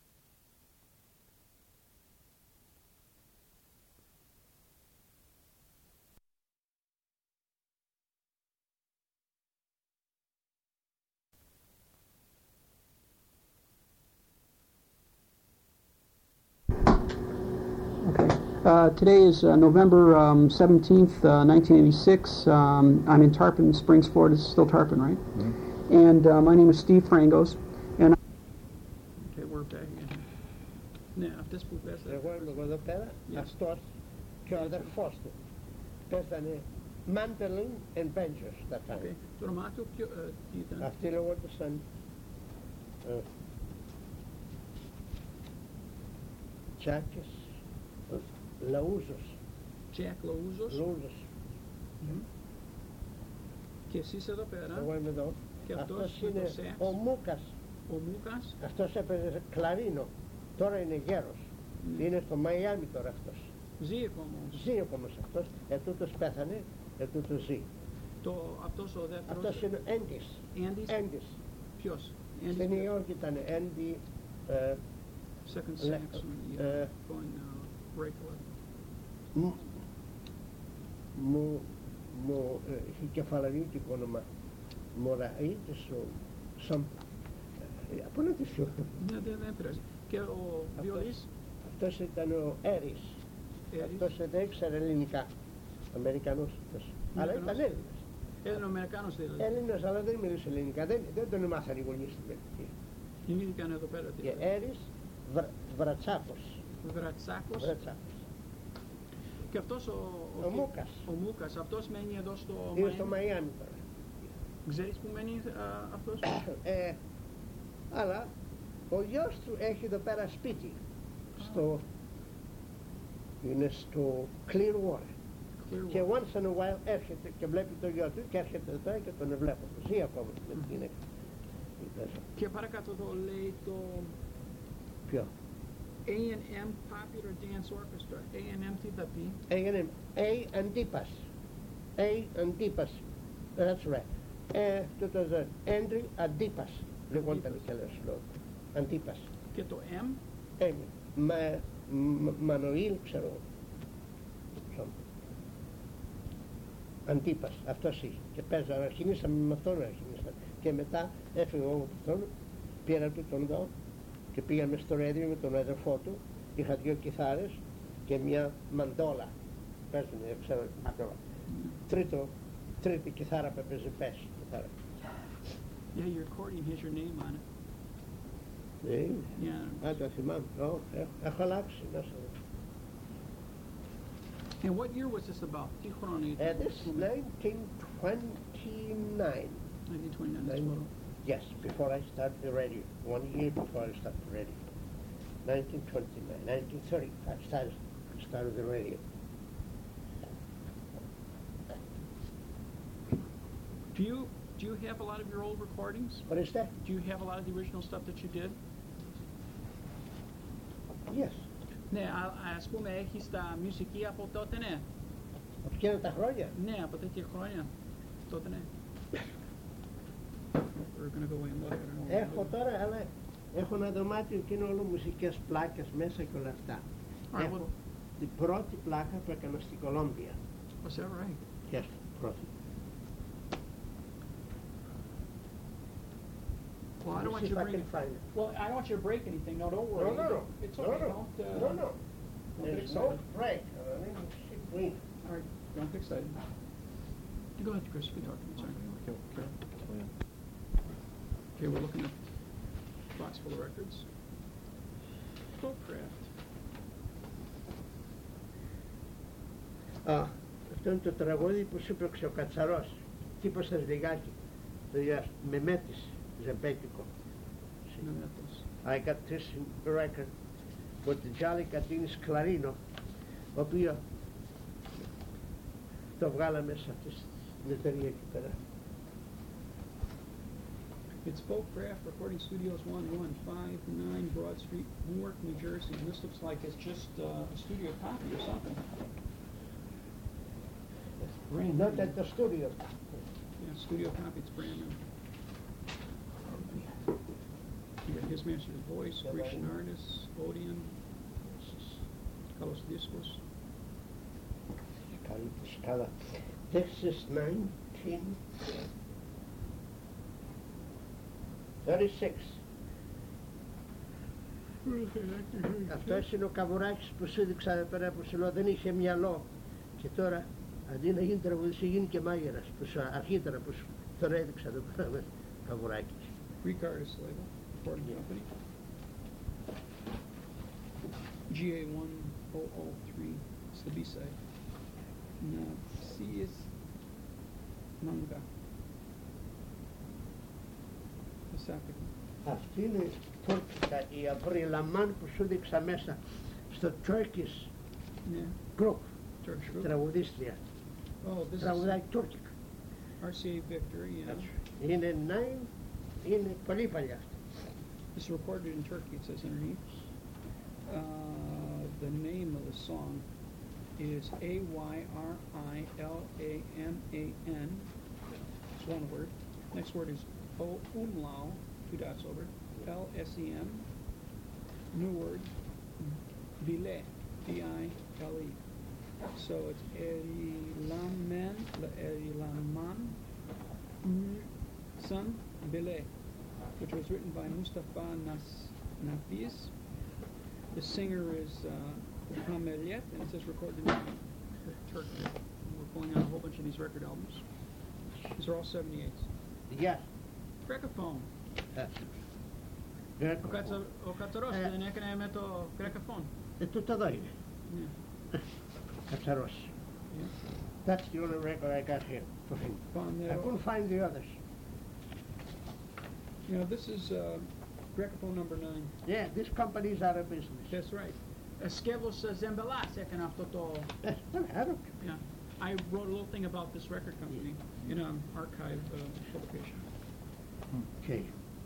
Okay. Uh, today is uh, November um, seventeenth, uh, nineteen eighty-six. Um, I'm in Tarpon Springs, Florida. This is still Tarpon, right? Mm-hmm. And uh, my name is Steve Frangos. And okay, we're back again. Ναι, αυτές που πες. Εγώ είμαι εδώ πέρα, Yes. αυτός και ο αδερφός του. Παίζανε Mandolin and Banjos that time. Okay. Το όνομά του ποιο, ε, τι ήταν. Αυτοί λεγόντουσαν ε, Τσάκης, ε, Λαούζος, Jack Λαούζος. Λαούζος. Μμμ. Και εσείς εδώ πέρα. Εγώ είμαι εδώ. Και αυτός Αυτός με είναι το σεξ. ο Μούκας. Ο Μούκας. Αυτός έπαιζε κλαρίνο. Τώρα είναι γέρος. Ναι. Είναι στο Μαϊάμι τώρα αυτός. Ζει ακόμα. Ζει όμως αυτός. Ετούτος πέθανε, ετούτος ζει. Το, αυτός ο δεύτερος. Αυτός είναι ο Έντις. Έντις. Έντις. Ποιος. Στη Νέα Υόρκη ήταν Έντι, ε, Second Le- Sax. ε, Going uh, break. μου, μου, μου, ε, είχε κεφαλαριώτικο όνομα. Μωραΐτης, ο Σαμ, ε, από να τη σου. Ναι, δεν, δεν πειράζει. Και ο βιολής. Αυτός ήταν ο Έρης. Αυτός δεν ήξερε ελληνικά. Αμερικανός αυτός. Αλλά ήταν Αμερικανός. Έλληνας. Έλληνο-Αμερικάνος δηλαδή. Έλληνας, αλλά δεν μιλούσε ελληνικά. Δεν, δεν τον μάθανε οι γονείς στην Αμερική. Γεννήθηκαν εδώ πέρα. Και Έρης Βρα, Βρατσάκος. Βρατσάκος. Βρατσάκος. Και αυτός ο, Ο Μούκας. Ο Μούκας. Αυτός μένει εδώ στο Είναι στο Μαϊάμι. Μαϊάμι τώρα. Ξέρεις που μένει α, αυτός. Ε, αλλά ο γιος του έχει εδώ πέρα σπίτι. Στο, είναι στο Clearwater. Και Clearwater. once in a while έρχεται και βλέπει το γιο του και έρχεται εδώ πέρα και τον βλέπω. Ζει ακόμα με την γυναίκα. Και παρακάτω εδώ λέει το Ποιο? έι εν εμ Popular Dance Orchestra. έι εν εμ τι θα πει. Έγινε A Antipas. A Antipas. That's right. Ε, τούτος Έντρι Αντίπας. Λεγόταν και λέω σου. Αντίπας. Και το M. Ε, μα, μ, Μανοήλ ξέρω. Something. Αντίπας. Αυτός είχε. Και παίζαμε. Αρχινήσαμε με αυτόν. Αρχινήσαμε. Και μετά έφυγε εγώ από αυτόν. Πήρα του τον δω. Και πήγαμε στο ρέδιο με τον αδερφό του. Είχα δύο κιθάρες και μια μαντόλα. Παίζουνε, ξέρω, μαντόλα. Τρίτο, τρίτη κιθάρα που έπαιζε πες. Κιθάρα. Yeah, your recording has your name on it. Ε, Yeah. α, το θυμάμαι. Ω, έχω, έχω αλλάξει. Να σε δω. And what year was this about? Τι χρόνο ήταν? Uh, this is nineteen twenty-nine. nineteen twenty-nine. That's Nine- what. Yes, before I started the radio. One year before I started the radio. nineteen twenty-nine, nineteen thirty, I started, started the radio. Do you, do you have a lot of your old recordings? What is that? Do you have a lot of the original stuff that you did? Yes. Ναι, α- ας πούμε έχεις τα μουσική από τότε, ναι. Από εκείνα τα χρόνια. Ναι, από τέτοια χρόνια. Τότε, ναι. We're gonna go away and look, I don't know. Έχω τώρα, αλλά έχω ένα δωμάτιο και είναι όλο μουσικές πλάκες μέσα και όλα αυτά. Alright, Έχω well- την πρώτη πλάκα που έκανα στην Κολόμπια. Was that right? Yes, πρώτη. Well, I don't want See you if to I bring, can find it. well, I don't want you to break anything, no, don't No, worry. no, no. It's No, okay, no. don't, uh. No, no. Don't get There's no excited. break. I mean, shit, we- All right, don't get excited. You go ahead, Chris, you can talk to me, sorry. Okay, okay. Oh, yeah. Okay, we're looking at box full of records. Boatcraft. Α, αυτό είναι το τραγούδι που σου έπαιξε ο Κατσαρός. Τύπωσες λιγάκι. Το για μεμέτης, ζεμπέτικο. Mementos. I got this record with the Jolly Catins Clarino, ο οποίο το βγάλαμε σε αυτή την εταιρεία εκεί πέρα. It's Boatcraft Recording Studios, one one five nine Broad Street, Newark, New Jersey. And this looks like it's just uh, a studio copy or something. It's brand Not new. at the studio. Yeah, studio copy, it's brand new. You got His Master's Voice, Grecian Artists, Odeon, Carlos Discos. Καλή τη σκάλα. This is nineteen thirty-six. Αυτός είναι ο Καβουράκης που σου έδειξα εδώ πέρα που σου λέω δεν είχε μυαλό. Και τώρα αντί να γίνει τραγουδιστή γίνει και μάγειρας. Που σου, αρχίτερα που σου τον έδειξα εδώ πέρα με Καβουράκης. Greek Artists label, recording company. G A one thousand three, it's the B-side. Now, C is manga. Pacific. Αυτή είναι τουρκικά, η Αβριλαμάν που σου έδειξα μέσα στο Turkish Yeah, Group, Turkish group. τραγουδίστρια. Oh, this is Τραγουδάει τουρκικά. R C A Victor, yeah. Είναι nine, είναι πολύ παλιά. It's recorded in Turkey, it says underneath. Uh, the name of the song is A Y R I L A M A N. It's one word. Next word is O Umlau, two dots over, L S E M. New word, Bile, B I L E. So it's Erilamen, Erilaman, Son Bile, which was written by Mustafa Nas Nafis. The singer is uh, Hameliet, and it says recorded in Turkey. And we're pulling out a whole bunch of these record albums. These are all seventy-eights. Γεια. Grecophone. Ε, Ο, Κατσα, ο Κατσαρός Ε. δεν έκανε με το Grecophone. ε, τούτο εδώ είναι. Yeah. Κατσαρός. Yeah. That's the only record I got here for him. I Panero. couldn't find the others. You know, this is uh, Grecophone number nine. Yeah, these companies are a business. That's right. Eskevos Zembelas έκανε αυτό το... Yes, well, I don't Yeah. I wrote a little thing about this record company in an archive uh, publication. Okay.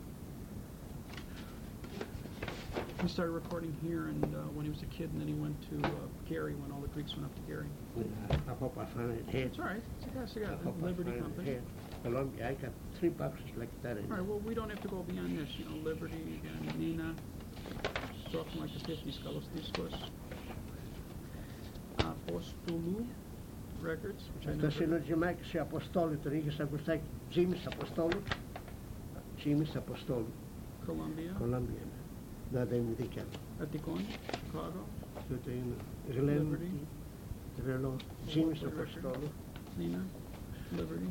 He started recording here and uh, when he was a kid, and then he went to uh, Gary when all the Greeks went up to Gary. I hope I find it here. It's all right. Cigar, I cigar. hope I Liberty find it Company. here. Colombia, I got three boxes like that in All right. Well, we don't have to go beyond this. You know, Liberty and Nina. Stuff from like the fifties. Carlos Discos. Apostolou Records, which I Αυτός είναι never. ο Τζιμάκης η Αποστόλου, τον είχες ακουστά, Τζίμις Αποστόλου. Τζίμις Αποστόλου, Columbia. Κολόμπια. Να δεν είναι δίκαια. Aticon. Chicago. Τούτο είναι Γλέν, Liberty. Τρελό, Τζίμις Liberty. Αποστόλου. Nina. Liberty.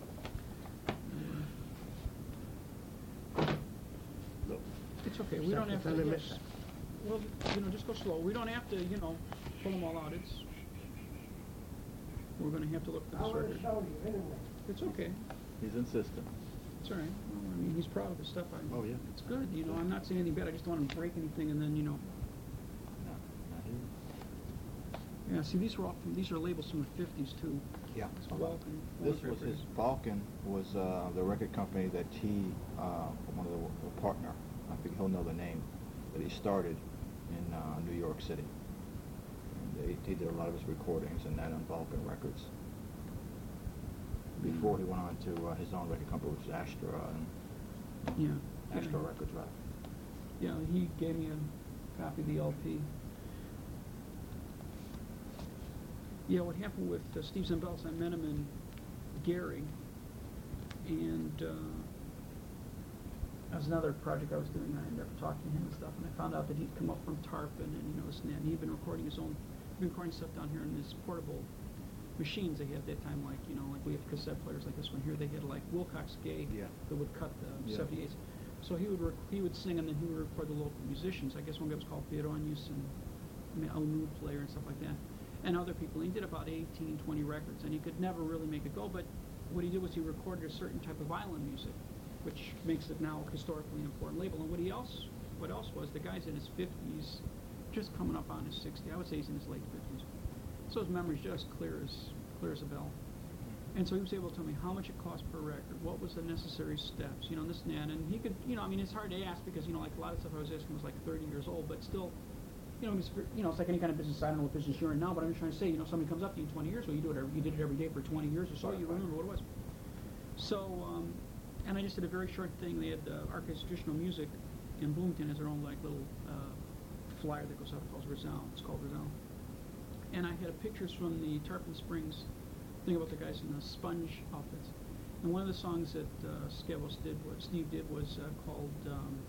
No. It's okay. We don't have to. Αυτά είναι Yes. μέσα. Well, you know, just go slow. We don't have to, you know, pull them all out. It's we're going to have to look for I this want to record. show you anyway. It's okay. He's insistent. It's all right. Well, I mean, he's proud of his stuff. I, Oh, yeah. It's good. You know, I'm not saying anything bad. I just don't want him to break anything, and then you know. Yeah, see, these were all from, these are labels from the fifties too. Yeah. It's Vulcan. This was his, Vulcan was uh, the record company that he, uh, one of the, the partner, I think he'll know the name, that he started in uh, New York City. And they, he did a lot of his recordings and that on Vulcan Records. Before he went on to uh, his own record company, which was Astra, and Yeah. Astra yeah. Records, rather. Yeah, he gave me a copy of the L P. Yeah, what happened with uh, Steve Zambellis, I met him in Gary, and uh, that was another project I was doing. I ended up talking to him and stuff, and I found out that he'd come up from Tarpon, and you know, this and that, and he'd been recording his own, he'd been recording stuff down here in his portable machines they had at that time, like, you know, like we have cassette players like this one here. They had like Wilcox Gay Yeah. that would cut the Yeah. seventy-eights. So he would rec- he would sing, and then he would record the local musicians. I guess one guy was called Pironis and I mean, a nude player and stuff like that, and other people. He did about eighteen, twenty records, and he could never really make it go. But what he did was he recorded a certain type of island music, which makes it now historically an important label. And what he else, what else was, the guy's in his fifties, just coming up on his sixty. I would say he's in his late fifties. So his memory's just clear as clear as a bell. And so he was able to tell me how much it cost per record, what was the necessary steps, you know, and this and that. And he could, you know, I mean, it's hard to ask because, you know, like a lot of stuff I was asking was like thirty years old, but still, you know, it's, you know, it's like any kind of business. I don't know what business you're in now, but I'm just trying to say, you know, somebody comes up to you in twenty years, well, you do it every, you did it every day for twenty years or so, you remember what it was. So, um, and I just did a very short thing. They had uh, Archives of Traditional Music in Bloomington as their own like little uh, flyer that goes out called Resound. It's called Resound. And I had pictures from the Tarpon Springs thing about the guys in the sponge outfits. And one of the songs that uh, Scavos did, what Steve did, was uh, called, um,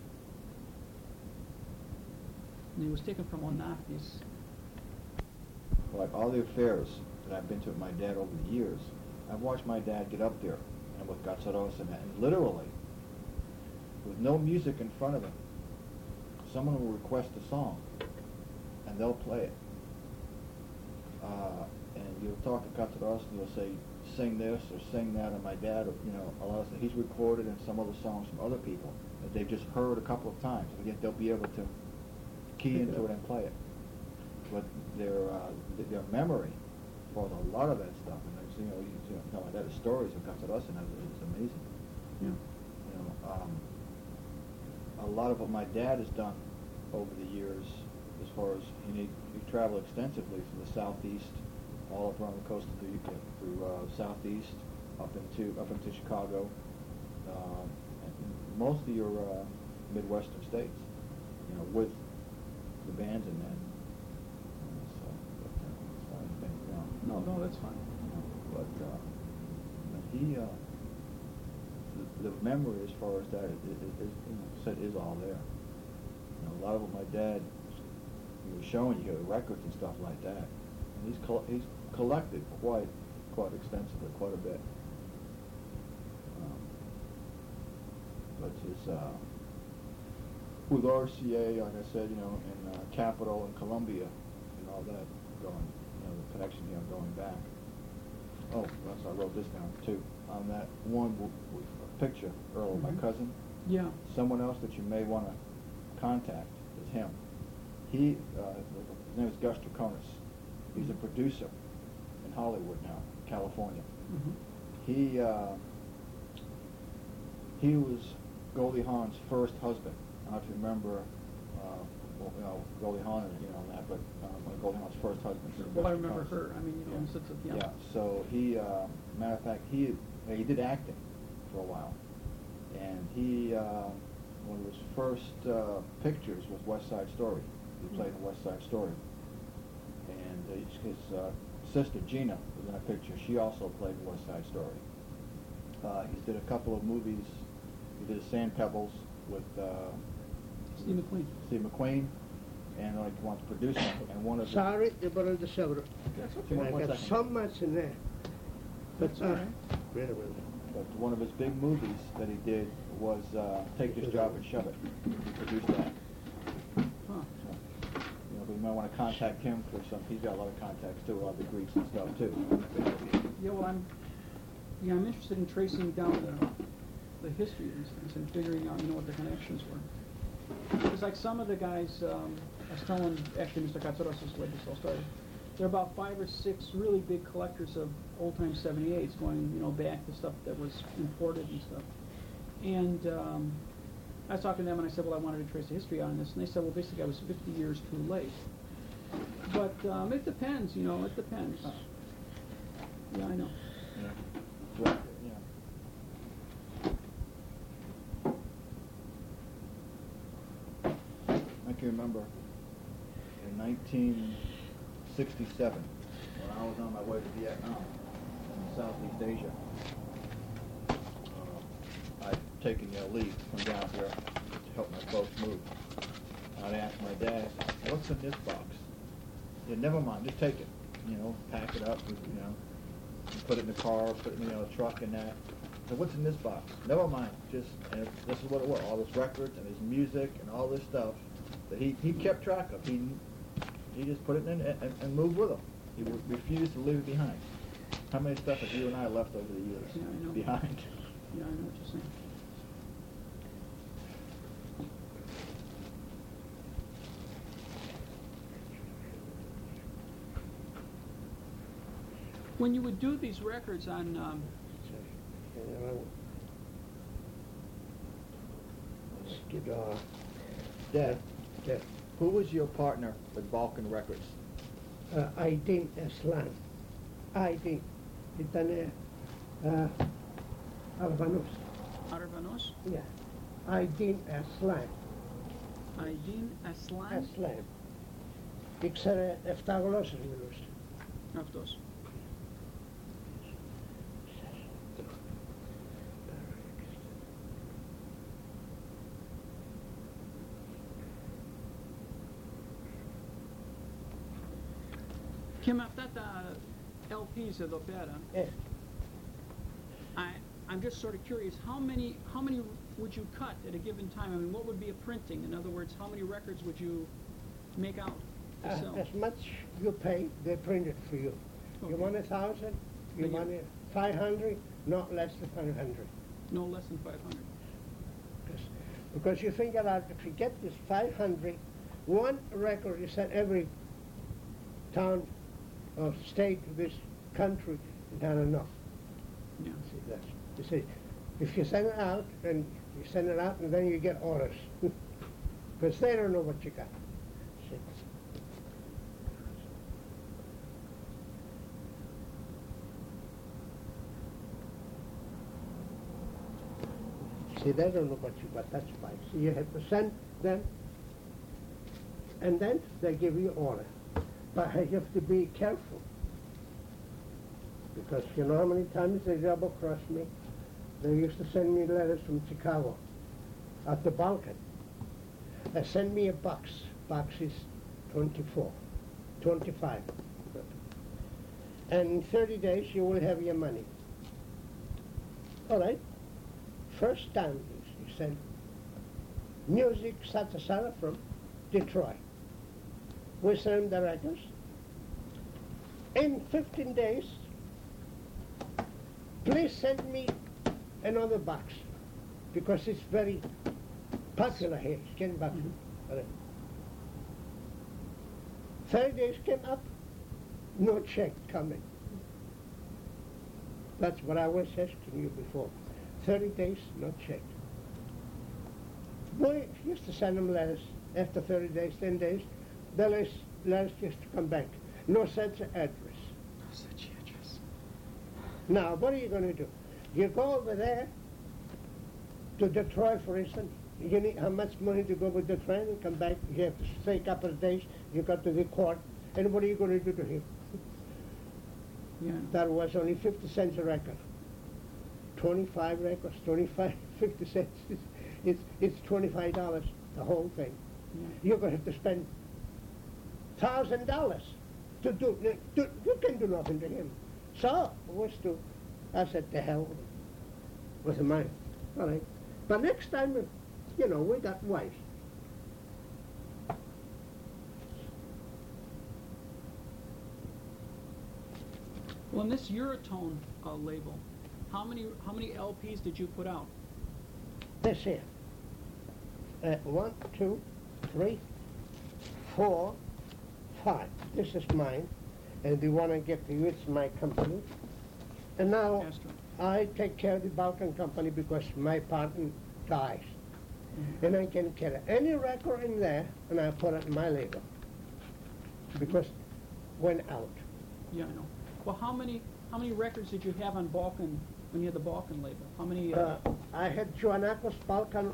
and it was taken from Onakis. Like all the affairs that I've been to with my dad over the years, I've watched my dad get up there and with Gatsaros and that, and literally, with no music in front of him, someone will request a song, and they'll play it. Uh, and you'll talk to Gatsaros and you'll say, sing this or sing that, and my dad, you know, a lot of he's recorded in some other songs from other people that they've just heard a couple of times, and yet they'll be able to key Pick it into up. it and play it. But their uh, th- their memory for a lot of that stuff, and there's, you know, you, you know, tell my dad the stories of Gatsaros and it's amazing. Yeah. You know, um, a lot of what my dad has done over the years, as far as he, he traveled extensively from the southeast, all up around the coast of the U K, through uh, southeast, up into up into Chicago, um, and most of your uh, Midwestern states, you know, with the bands in that. Uh, so, but, uh, sorry, I think, you know, No, no, that's fine. but uh, but he, uh, the, the memory as far as that is, is, is, you know, said is all there. You know, a lot of what my dad he was showing you, the records and stuff like that, and he's col- he's collected quite quite extensively, quite a bit. Um, but his uh, with R C A, like I said, you know, in uh, Capitol and Columbia and all that going, you know, the connection, you know, going back. Oh, well, so I wrote this down too. On that one w- w- picture, Earl, Mhm. my cousin, Yeah. someone else that you may want to contact is him. He, uh, his name is Gus Draconis. He's a producer in Hollywood now, California. Mm-hmm. He uh, he was Goldie Hawn's first husband. I don't know if you remember, uh, well, you know, Goldie Hawn and you know and that, but um, one of Goldie Hawn's first husbands. was Well, I Gus remember Draconis. her. I mean, you know, in the sense of, yeah. Yeah. So he, uh, matter of fact, he uh, he did acting for a while, and he uh, one of his first uh, pictures was West Side Story. He played in West Side Story, and uh, his, his uh, sister Gina was in a picture. She also played in West Side Story. Uh, he did a couple of movies. He did Sand Pebbles with uh, Steve McQueen. Steve McQueen, and like wants to produce it. And one of the Sorry, they borrowed the silver. That's okay. One I more got second. so much in there. But, That's all uh, right. wait a minute. But one of his big movies that he did was uh, Take This Job and Shove It. He produced that. Huh. So, you know, but you might want to contact him for some. He's got a lot of contacts too, a lot of the Greeks and stuff too. Yeah, well, I'm, yeah, I'm interested in tracing down the, the history of these things and figuring out, you know, what the connections were. Because like some of the guys, um, I was telling, actually, Mister Katsuros is the way this all started. there are about five or six really big collectors of old-time seventy-eights going, you know, back to stuff that was imported and stuff. And um, I was talking to them and I said, well, I wanted to trace the history on this. And they said, well, basically I was fifty years too late. But um, it depends, you know, it depends. Yeah, I know. Yeah. Well, yeah. I can remember in nineteen sixty-seven, when I was on my way to Vietnam in Southeast Asia, uh, I'd taken uh, leave from down here to help my folks move. I'd asked my dad, what's in this box? He said, never mind, just take it. You know, pack it up, you know, put it in the car, put it in the you know, truck and that. I said, what's in this box? Never mind, just, and this is what it was, all this records and his music and all this stuff that he, he kept track of. He he just put it in and, and, and moved with him. He w- refused to leave it behind. How many stuff have you and I left over the years Yeah, I know. behind? Yeah, I know what you're saying. When you would do these records on, um, Skidar. There, there. Who was your partner with Balkan Records? Uh, Aydin Aslan. Aydin. Itane uh, Albanos. Arvanos, Yeah. Aydin Aslan. Aydin Aslan, Aslan. İksere eftagolos biliyoruz. αυτός. Και με αυτά τα L Ps εδώ πέρα, Eh, I, I'm just sort of curious, how many, how many would you cut at a given time? I mean, what would be a printing? In other words, how many records would you make out to uh, sell? as much you pay, they print it for you. You Okay. want a thousand, you But you- want it five hundred, not less than five hundred. No less than five hundred. Because, because you figure out if you get this five hundred, one record is at every town or state of this country, not enough. Yeah. See, that's, you see, if you send it out, and you send it out, and then you get orders. Because they don't know what you got. See. See, they don't know what you got, that's why. So you have to send them, and then they give you order. But you have to be careful. Because you know how many times they double crossed me? They used to send me letters from Chicago, at the Balkan. They send me a box. Box is twenty-four, twenty-five. And in thirty days you will have your money. All right. First time you send music Satasara from Detroit. We send the records. In fifteen days, please send me another box because it's very popular here. It's getting popular. Mhm. All right. thirty days came up, no check coming. That's what I was asking you before. thirty days, no check. Boy, used to send them letters after thirty days, ten days. The letters, letters just come back. No such address. No such address. Now, what are you going to do? You go over there to Detroit, for instance. You need how much money to go with the train and come back? You have to stay a couple of days. You got to the court. And what are you going to do to him? Yeah. That was only fifty cents a record. twenty-five records, twenty-five, fifty cents. It's, it's, it's twenty-five dollars, the whole thing. Yeah. You're going to have to spend one thousand dollars to do, to, you can do nothing to him. So, was to, I said, to hell with the money. All right. But next time, you know, we got wise. Well, in this Eurotone uh, label, how many how many L Ps did you put out? This here. Uh, one, two, three, four, five. This is mine. and they want to get to use my company. And now Castro. I take care of the Balkan company because my partner dies. Mhm. And I can carry any record in there, and I put it in my label. Because went out. Yeah, I know. Well, how many, how many records did you have on Balkan, when you had the Balkan label? How many, uh, Uh, I had Joannakos Balkan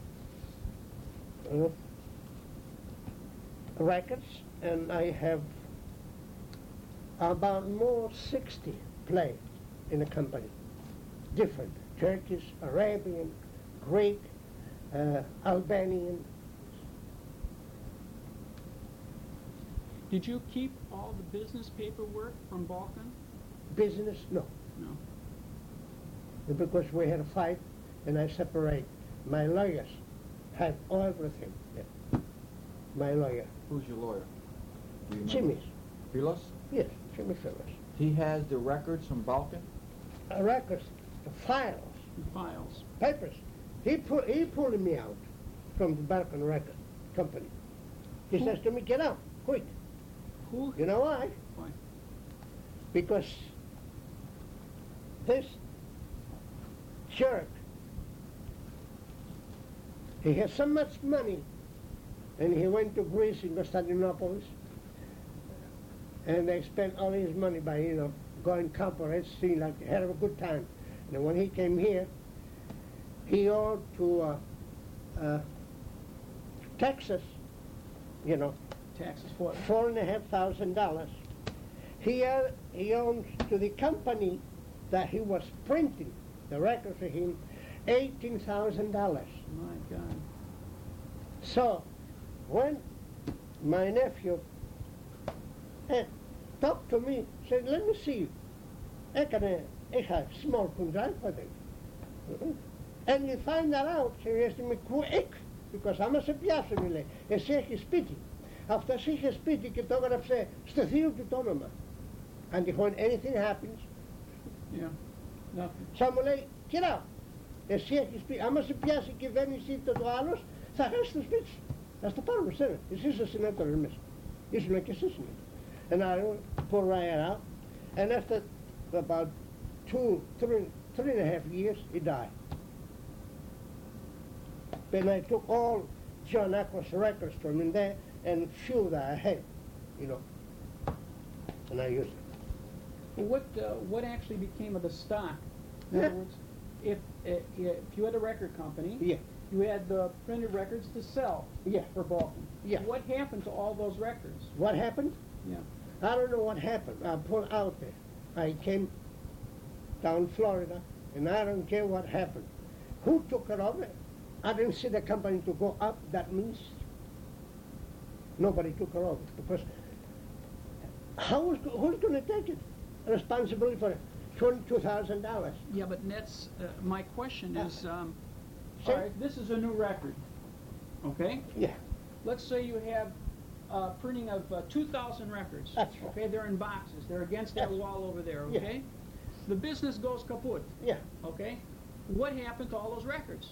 uh, records, and I have about more sixty play in the company. Different. Turkish, Arabian, Greek, uh, Albanian. did you keep all the business paperwork from Balkan? Business, no. No. Because we had a fight, and I separate. My lawyers had everything. Yeah. My lawyer. Who's your lawyer? Do you remember? Jimmy's. Philos? Yes, Jimmy Phillips. He has the records from Balkan? Uh, records, the files, Files. papers. He pu- he pulled me out from the Balkan Record Company. He Who- says to me, get out, quick. Who, You know why? why? Because this jerk, he has so much money, and he went to Greece in Constantinopolis, and they spent all his money by, you know, going corporate, seeing like had a good time. And when he came here, he owed to uh, uh, Texas, you know, Taxes for it. four and a half thousand dollars. He uh, he owns to the company that he was printing the record for him, eighteen thousand dollars. My God. So, when my nephew eh, talked to me, said, "Let me see you. Ik kan eh, ik ga small contract for them." Mhm. And you find that out, he asked me quick, because I'm a sepiasumile, and say he's pity. After she has pity, he told her, say, "Stethil to Tonoma." And when anything happens, Yeah. Nothing. Samuel, get out. And say he's pity. I'm a sepiasi, give any seat to Dualos, so here's the speech. That's the part of the Senate. This is a senator, miss. This is like a system. And I pull Ryan out, and after about two, three, three and a half years, he died. Then I took all John Ackles records from in there and few that I had, you know, and I used it. Well, what, uh, what actually became of the stock? In Yeah. other words, if, uh, if you had a record company, Yeah, you had the printed records to sell yeah, for Balkan. yeah. What happened to all those records? What happened? Yeah. I don't know what happened. I pulled out there. I came down Florida, and I don't care what happened. Who took it over? I didn't see the company to go up. That means nobody took it over. Because how is, who's going to take it? Responsibility for twenty-two thousand dollars. Yeah, but that's, uh, my question is, um, Sir? all right, this is a new record, okay? Yeah, Let's say you have a printing of uh, two thousand records. That's right. Okay, they're in boxes. They're against that Yes. wall over there, Yeah. okay? The business goes kaput, yeah. okay? What happened to all those records?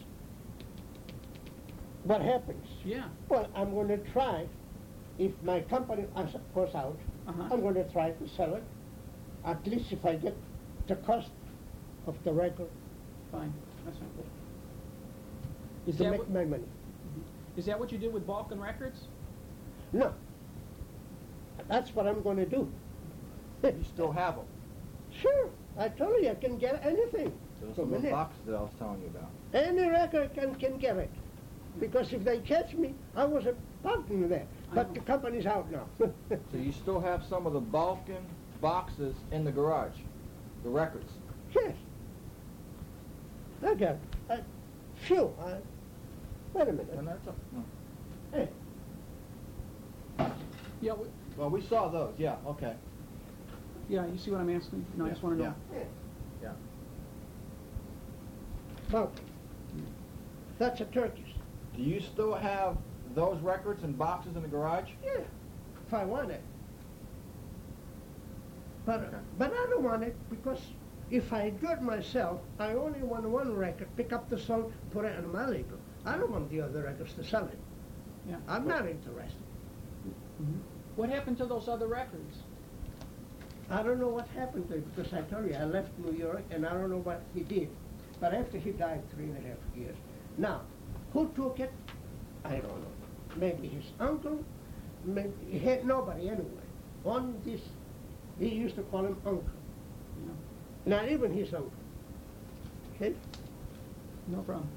What happens? Yeah. Well, I'm going to try, if my company uh, goes out, Uh-huh. I'm going to try to sell it, at least if I get the cost of the record Fine, that's not good. Is to that make what, my money. is that what you did with Balkan Records? No. That's what I'm going to do. You still have them. Sure. I told you I can get anything. Those from are the in there. boxes that I was telling you about. Any record can, can get it. Because if they catch me, I was a partner there. I But know. the company's out now. So you still have some of the Balkan boxes in the garage, the records. Yes. I got it. I, phew. I, wait a minute. And that's a, no. Hey, Yeah, we, Well, we saw those, yeah, okay. yeah, you see what I'm asking? No, I Yeah, just wanna know. yeah. yeah. Yeah. Well, that's a Turkish. Do you still have those records and boxes in the garage? Yeah, if I want it. But, Okay. but I don't want it because if I do it myself, I only want one record, pick up the song, put it on my label. I don't want the other records to sell it. Yeah. I'm not interested. Mhm. What happened to those other records? I don't know what happened to him, because I told you, I left New York, and I don't know what he did. But after he died, three and a half years. Now, who took it? I don't know. Maybe his uncle, maybe, he had nobody anyway. On this, he used to call him uncle. Yeah. Not even his uncle. Okay? No problem.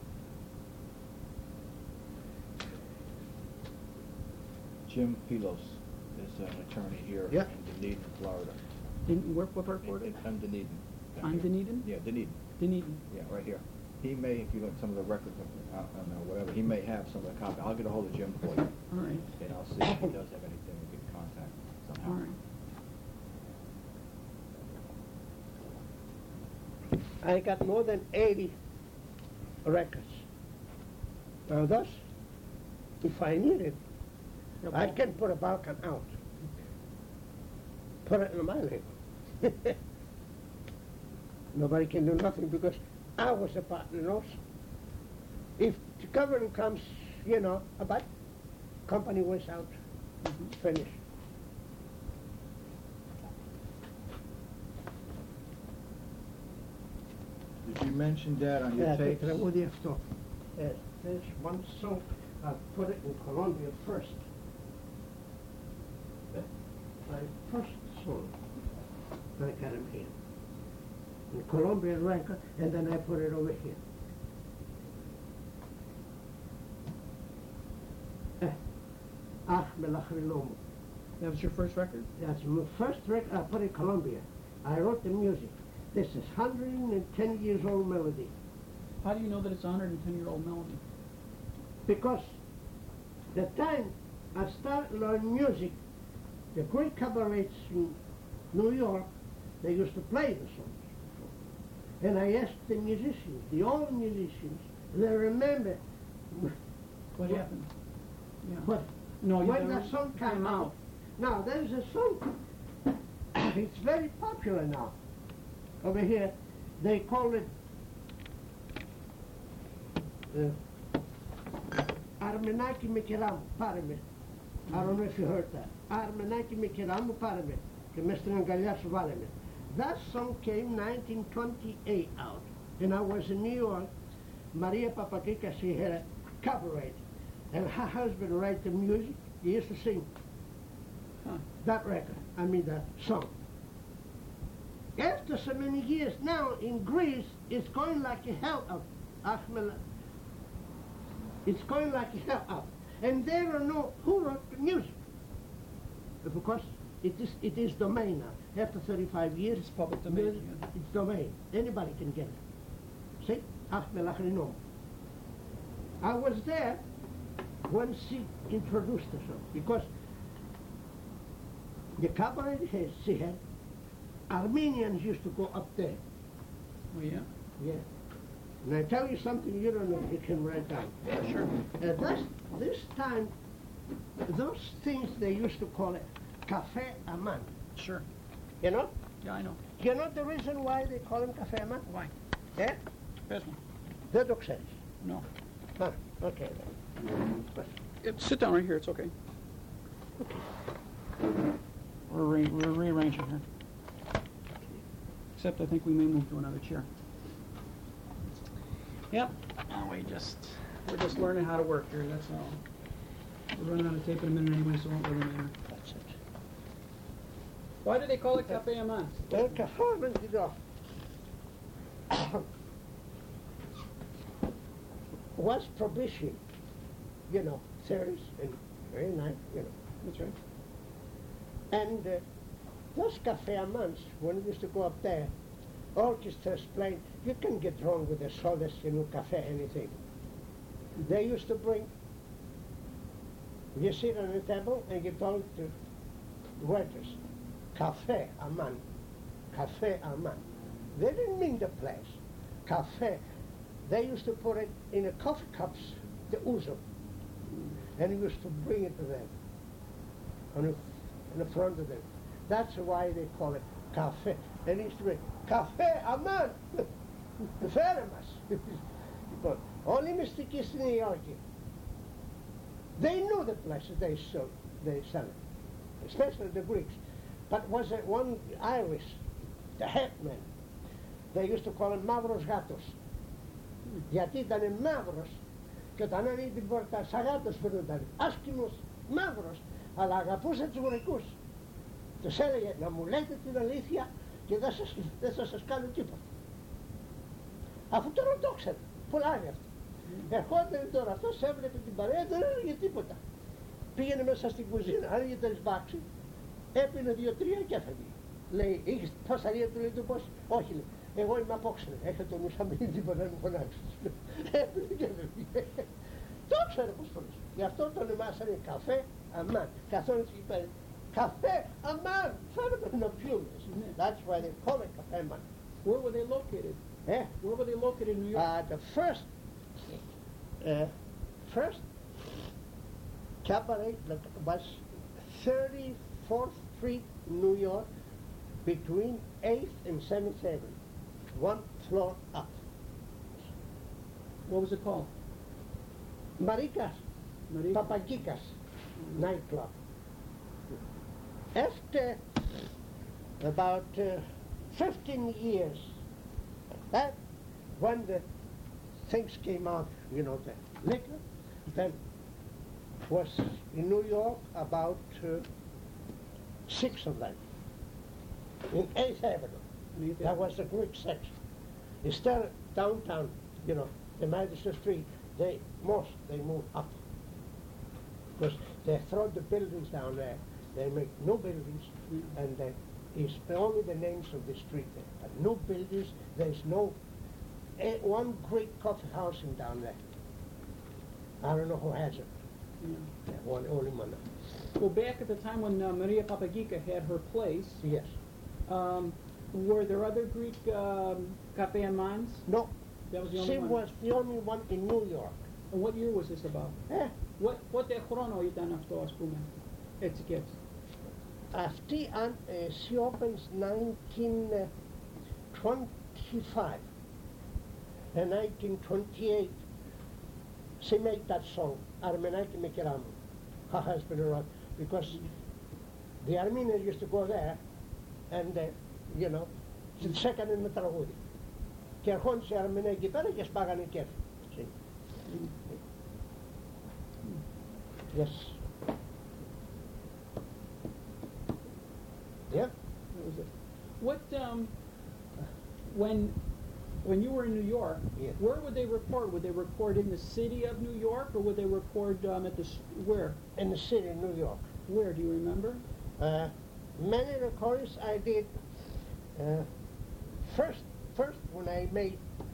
Jim Pilos is an attorney here Yeah. in Dunedin, Florida. Didn't work with her for it? I'm Dunedin. On Dunedin? Yeah, Dunedin. Dunedin. Yeah, right here. He may, if you look at some of the records, of, I don't know, whatever, he may have some of the copy. I'll get a hold of Jim for you, All right. and I'll see if he does have anything we can contact somehow. All right. I got more than eighty records. Now thus, if I need it, Yeah, I well, can put a Balkan out. Put it in my label. Nobody can do nothing because I was a partner also. If the government comes, you know, about company was out, Mhm. finished. Did you mention that on your Yeah, tapes? that's what you have to. Yes, there's one song, I put it in Colombia first. My first song, I got him here. In Colombian record, and then I put it over here. Eh, Ah, Melachrilomo. That was your first record? That's my first record I put in Colombia. I wrote the music. This is one hundred ten years old melody. How do you know that it's a one hundred ten year old melody? Because the time I started learning music, the great cabarets in New York, they used to play the songs. And I asked the musicians, the old musicians, they remember What happened? Yeah. what, No, you when never- the song came came out. Now, there's a song, it's very popular now. Over here, they call it uh, Armenaki Mikiram Parame. I don't know if you heard that. Armenaki Mikiram Parame. Que me estrangalhasse valeme. That song came nineteen twenty-eight out. And I was in New York. Maria Papakika, she had a cabaret. And her husband wrote the music. He used to sing Huh. that record. I mean that song. After so many years, now in Greece, it's going like a hell up. Achmel- It's going like a hell up. And they don't know who wrote the music. Because it is it is domain now. After thirty-five years, It's public domain, music, yeah. it's domain. Anybody can get it. See? Achmel Achrinom. I was there when she introduced the song. Because the cabaret has, she had, Armenians used to go up there. Oh, yeah? Yeah. And I tell you something you don't know, you can write down. Yeah, sure. At this, this time, those things they used to call it Café Aman. Sure. You know? Yeah, I know. You know the reason why they call him Café Aman? Why? Yeah? This one? The doc says. No. Huh, okay then. Yeah, sit down right here, it's okay. We're, re- we're rearranging here. Except I think we may move to another chair. Yep. Oh, we just, we're just learning how to work here, that's all. We're running out of tape in a minute anyway, so it won't really matter. That's it. Why do they call it Café Aman? Well, Café Aman, you know, was prohibition, you know, serious and very nice, you know. That's right. And uh, those Café Amans, when we used to go up there, orchestras playing, you can get wrong with the sodas, you know, cafe, anything. They used to bring, you sit on the table and you talk to waiters, Café Aman, Café Aman. They didn't mean the place, Café. They used to put it in the coffee cups, the ouzo, and he used to bring it to them on the, in the front of them. That's why they call it Café. And he used to bring Café Aman, famous. But only Mister Kiss in New York. They knew the places they sold, they sell it, especially the Greeks. but was it one Irish, the headman. They used to call him Mavros Gatos. Γιατί ήταν μαύρος και όταν έριχνε την πόρτα σαν γάτος φαινόταν άσκημος, μαύρος, αλλά αγαπούσε τους γρεκούς. Τους έλεγε να μου λέτε την αλήθεια και δεν, σας, δεν θα σας κάνω τίποτα. Αφού τώρα το ξέρει, πουλάει αυτό. Mm. Ερχόταν τώρα αυτός, έβλεπε την παρέα, δεν έλεγε τίποτα. Πήγαινε μέσα στην κουζίνα, άνοιγε το ρισμπάξι, έπινε δύο-τρία και έφευγε. Λέει, είχες πόσα ρία του, λέει του πώς, όχι λέει. Εγώ είμαι απόξενο, έχετε το νου σαν μην τίποτα να μου φωνάξεις. Έπινε και έφευγε. Το ξέρε πώς το λες. Γι' αυτό τον ονομάσανε καφέ αμάν. Καθόλου εκεί πέρα. Καφέ αμάν. Φαίνεται να πιούμε. That's why they call it καφέ αμάν. Where were they located? Eh? Where were they located in New York? Uh, the first, uh, first cabaret was thirty-fourth Street, New York, between eighth and seventh Avenue, one floor up. What was it called? Marikas, Marikas. Papagikas nightclub. After about uh, fifteen years, that when the things came out, you know, the liquor, then was in New York about uh, six of them in eighth Avenue. Eighth That Avenue. was the Greek section. Instead of downtown, you know, the Madison Street, they most they move up because they throw the buildings down there. They make new buildings, Yeah. and then it's only the names of the street there. But new buildings, there's no eh, one great coffee house in down there. I don't know who has it. Yeah. Yeah, one only one. Well, back at the time when uh, Maria Papagica had her place, Yes. um, were there other Greek um, cafe and mines? No, That was the only she one. was the only one in New York. And what year was this about? Eh, What, what ε, χρόνο ήταν αυτό, ας πούμε, έτσι και έτσι? Αυτή αν uh, she opens nineteen twenty-five and nineteen twenty-eight she made that song Armenaki Mekeramu, her husband and wife, because the Armenians used to go there and uh, you know τσέκανε με τραγούδι και ερχόντουσαν οι Αρμενοί εκεί πέρα και σπάγανε κέφι. Yes. Yeah. That was it. What, um, when, when you were in New York, Yeah. where would they record? Would they record in the city of New York, or would they record um, at the, s- where? In the city of New York. Where, do you remember? Uh, many recordings I did. Uh, first, first when I made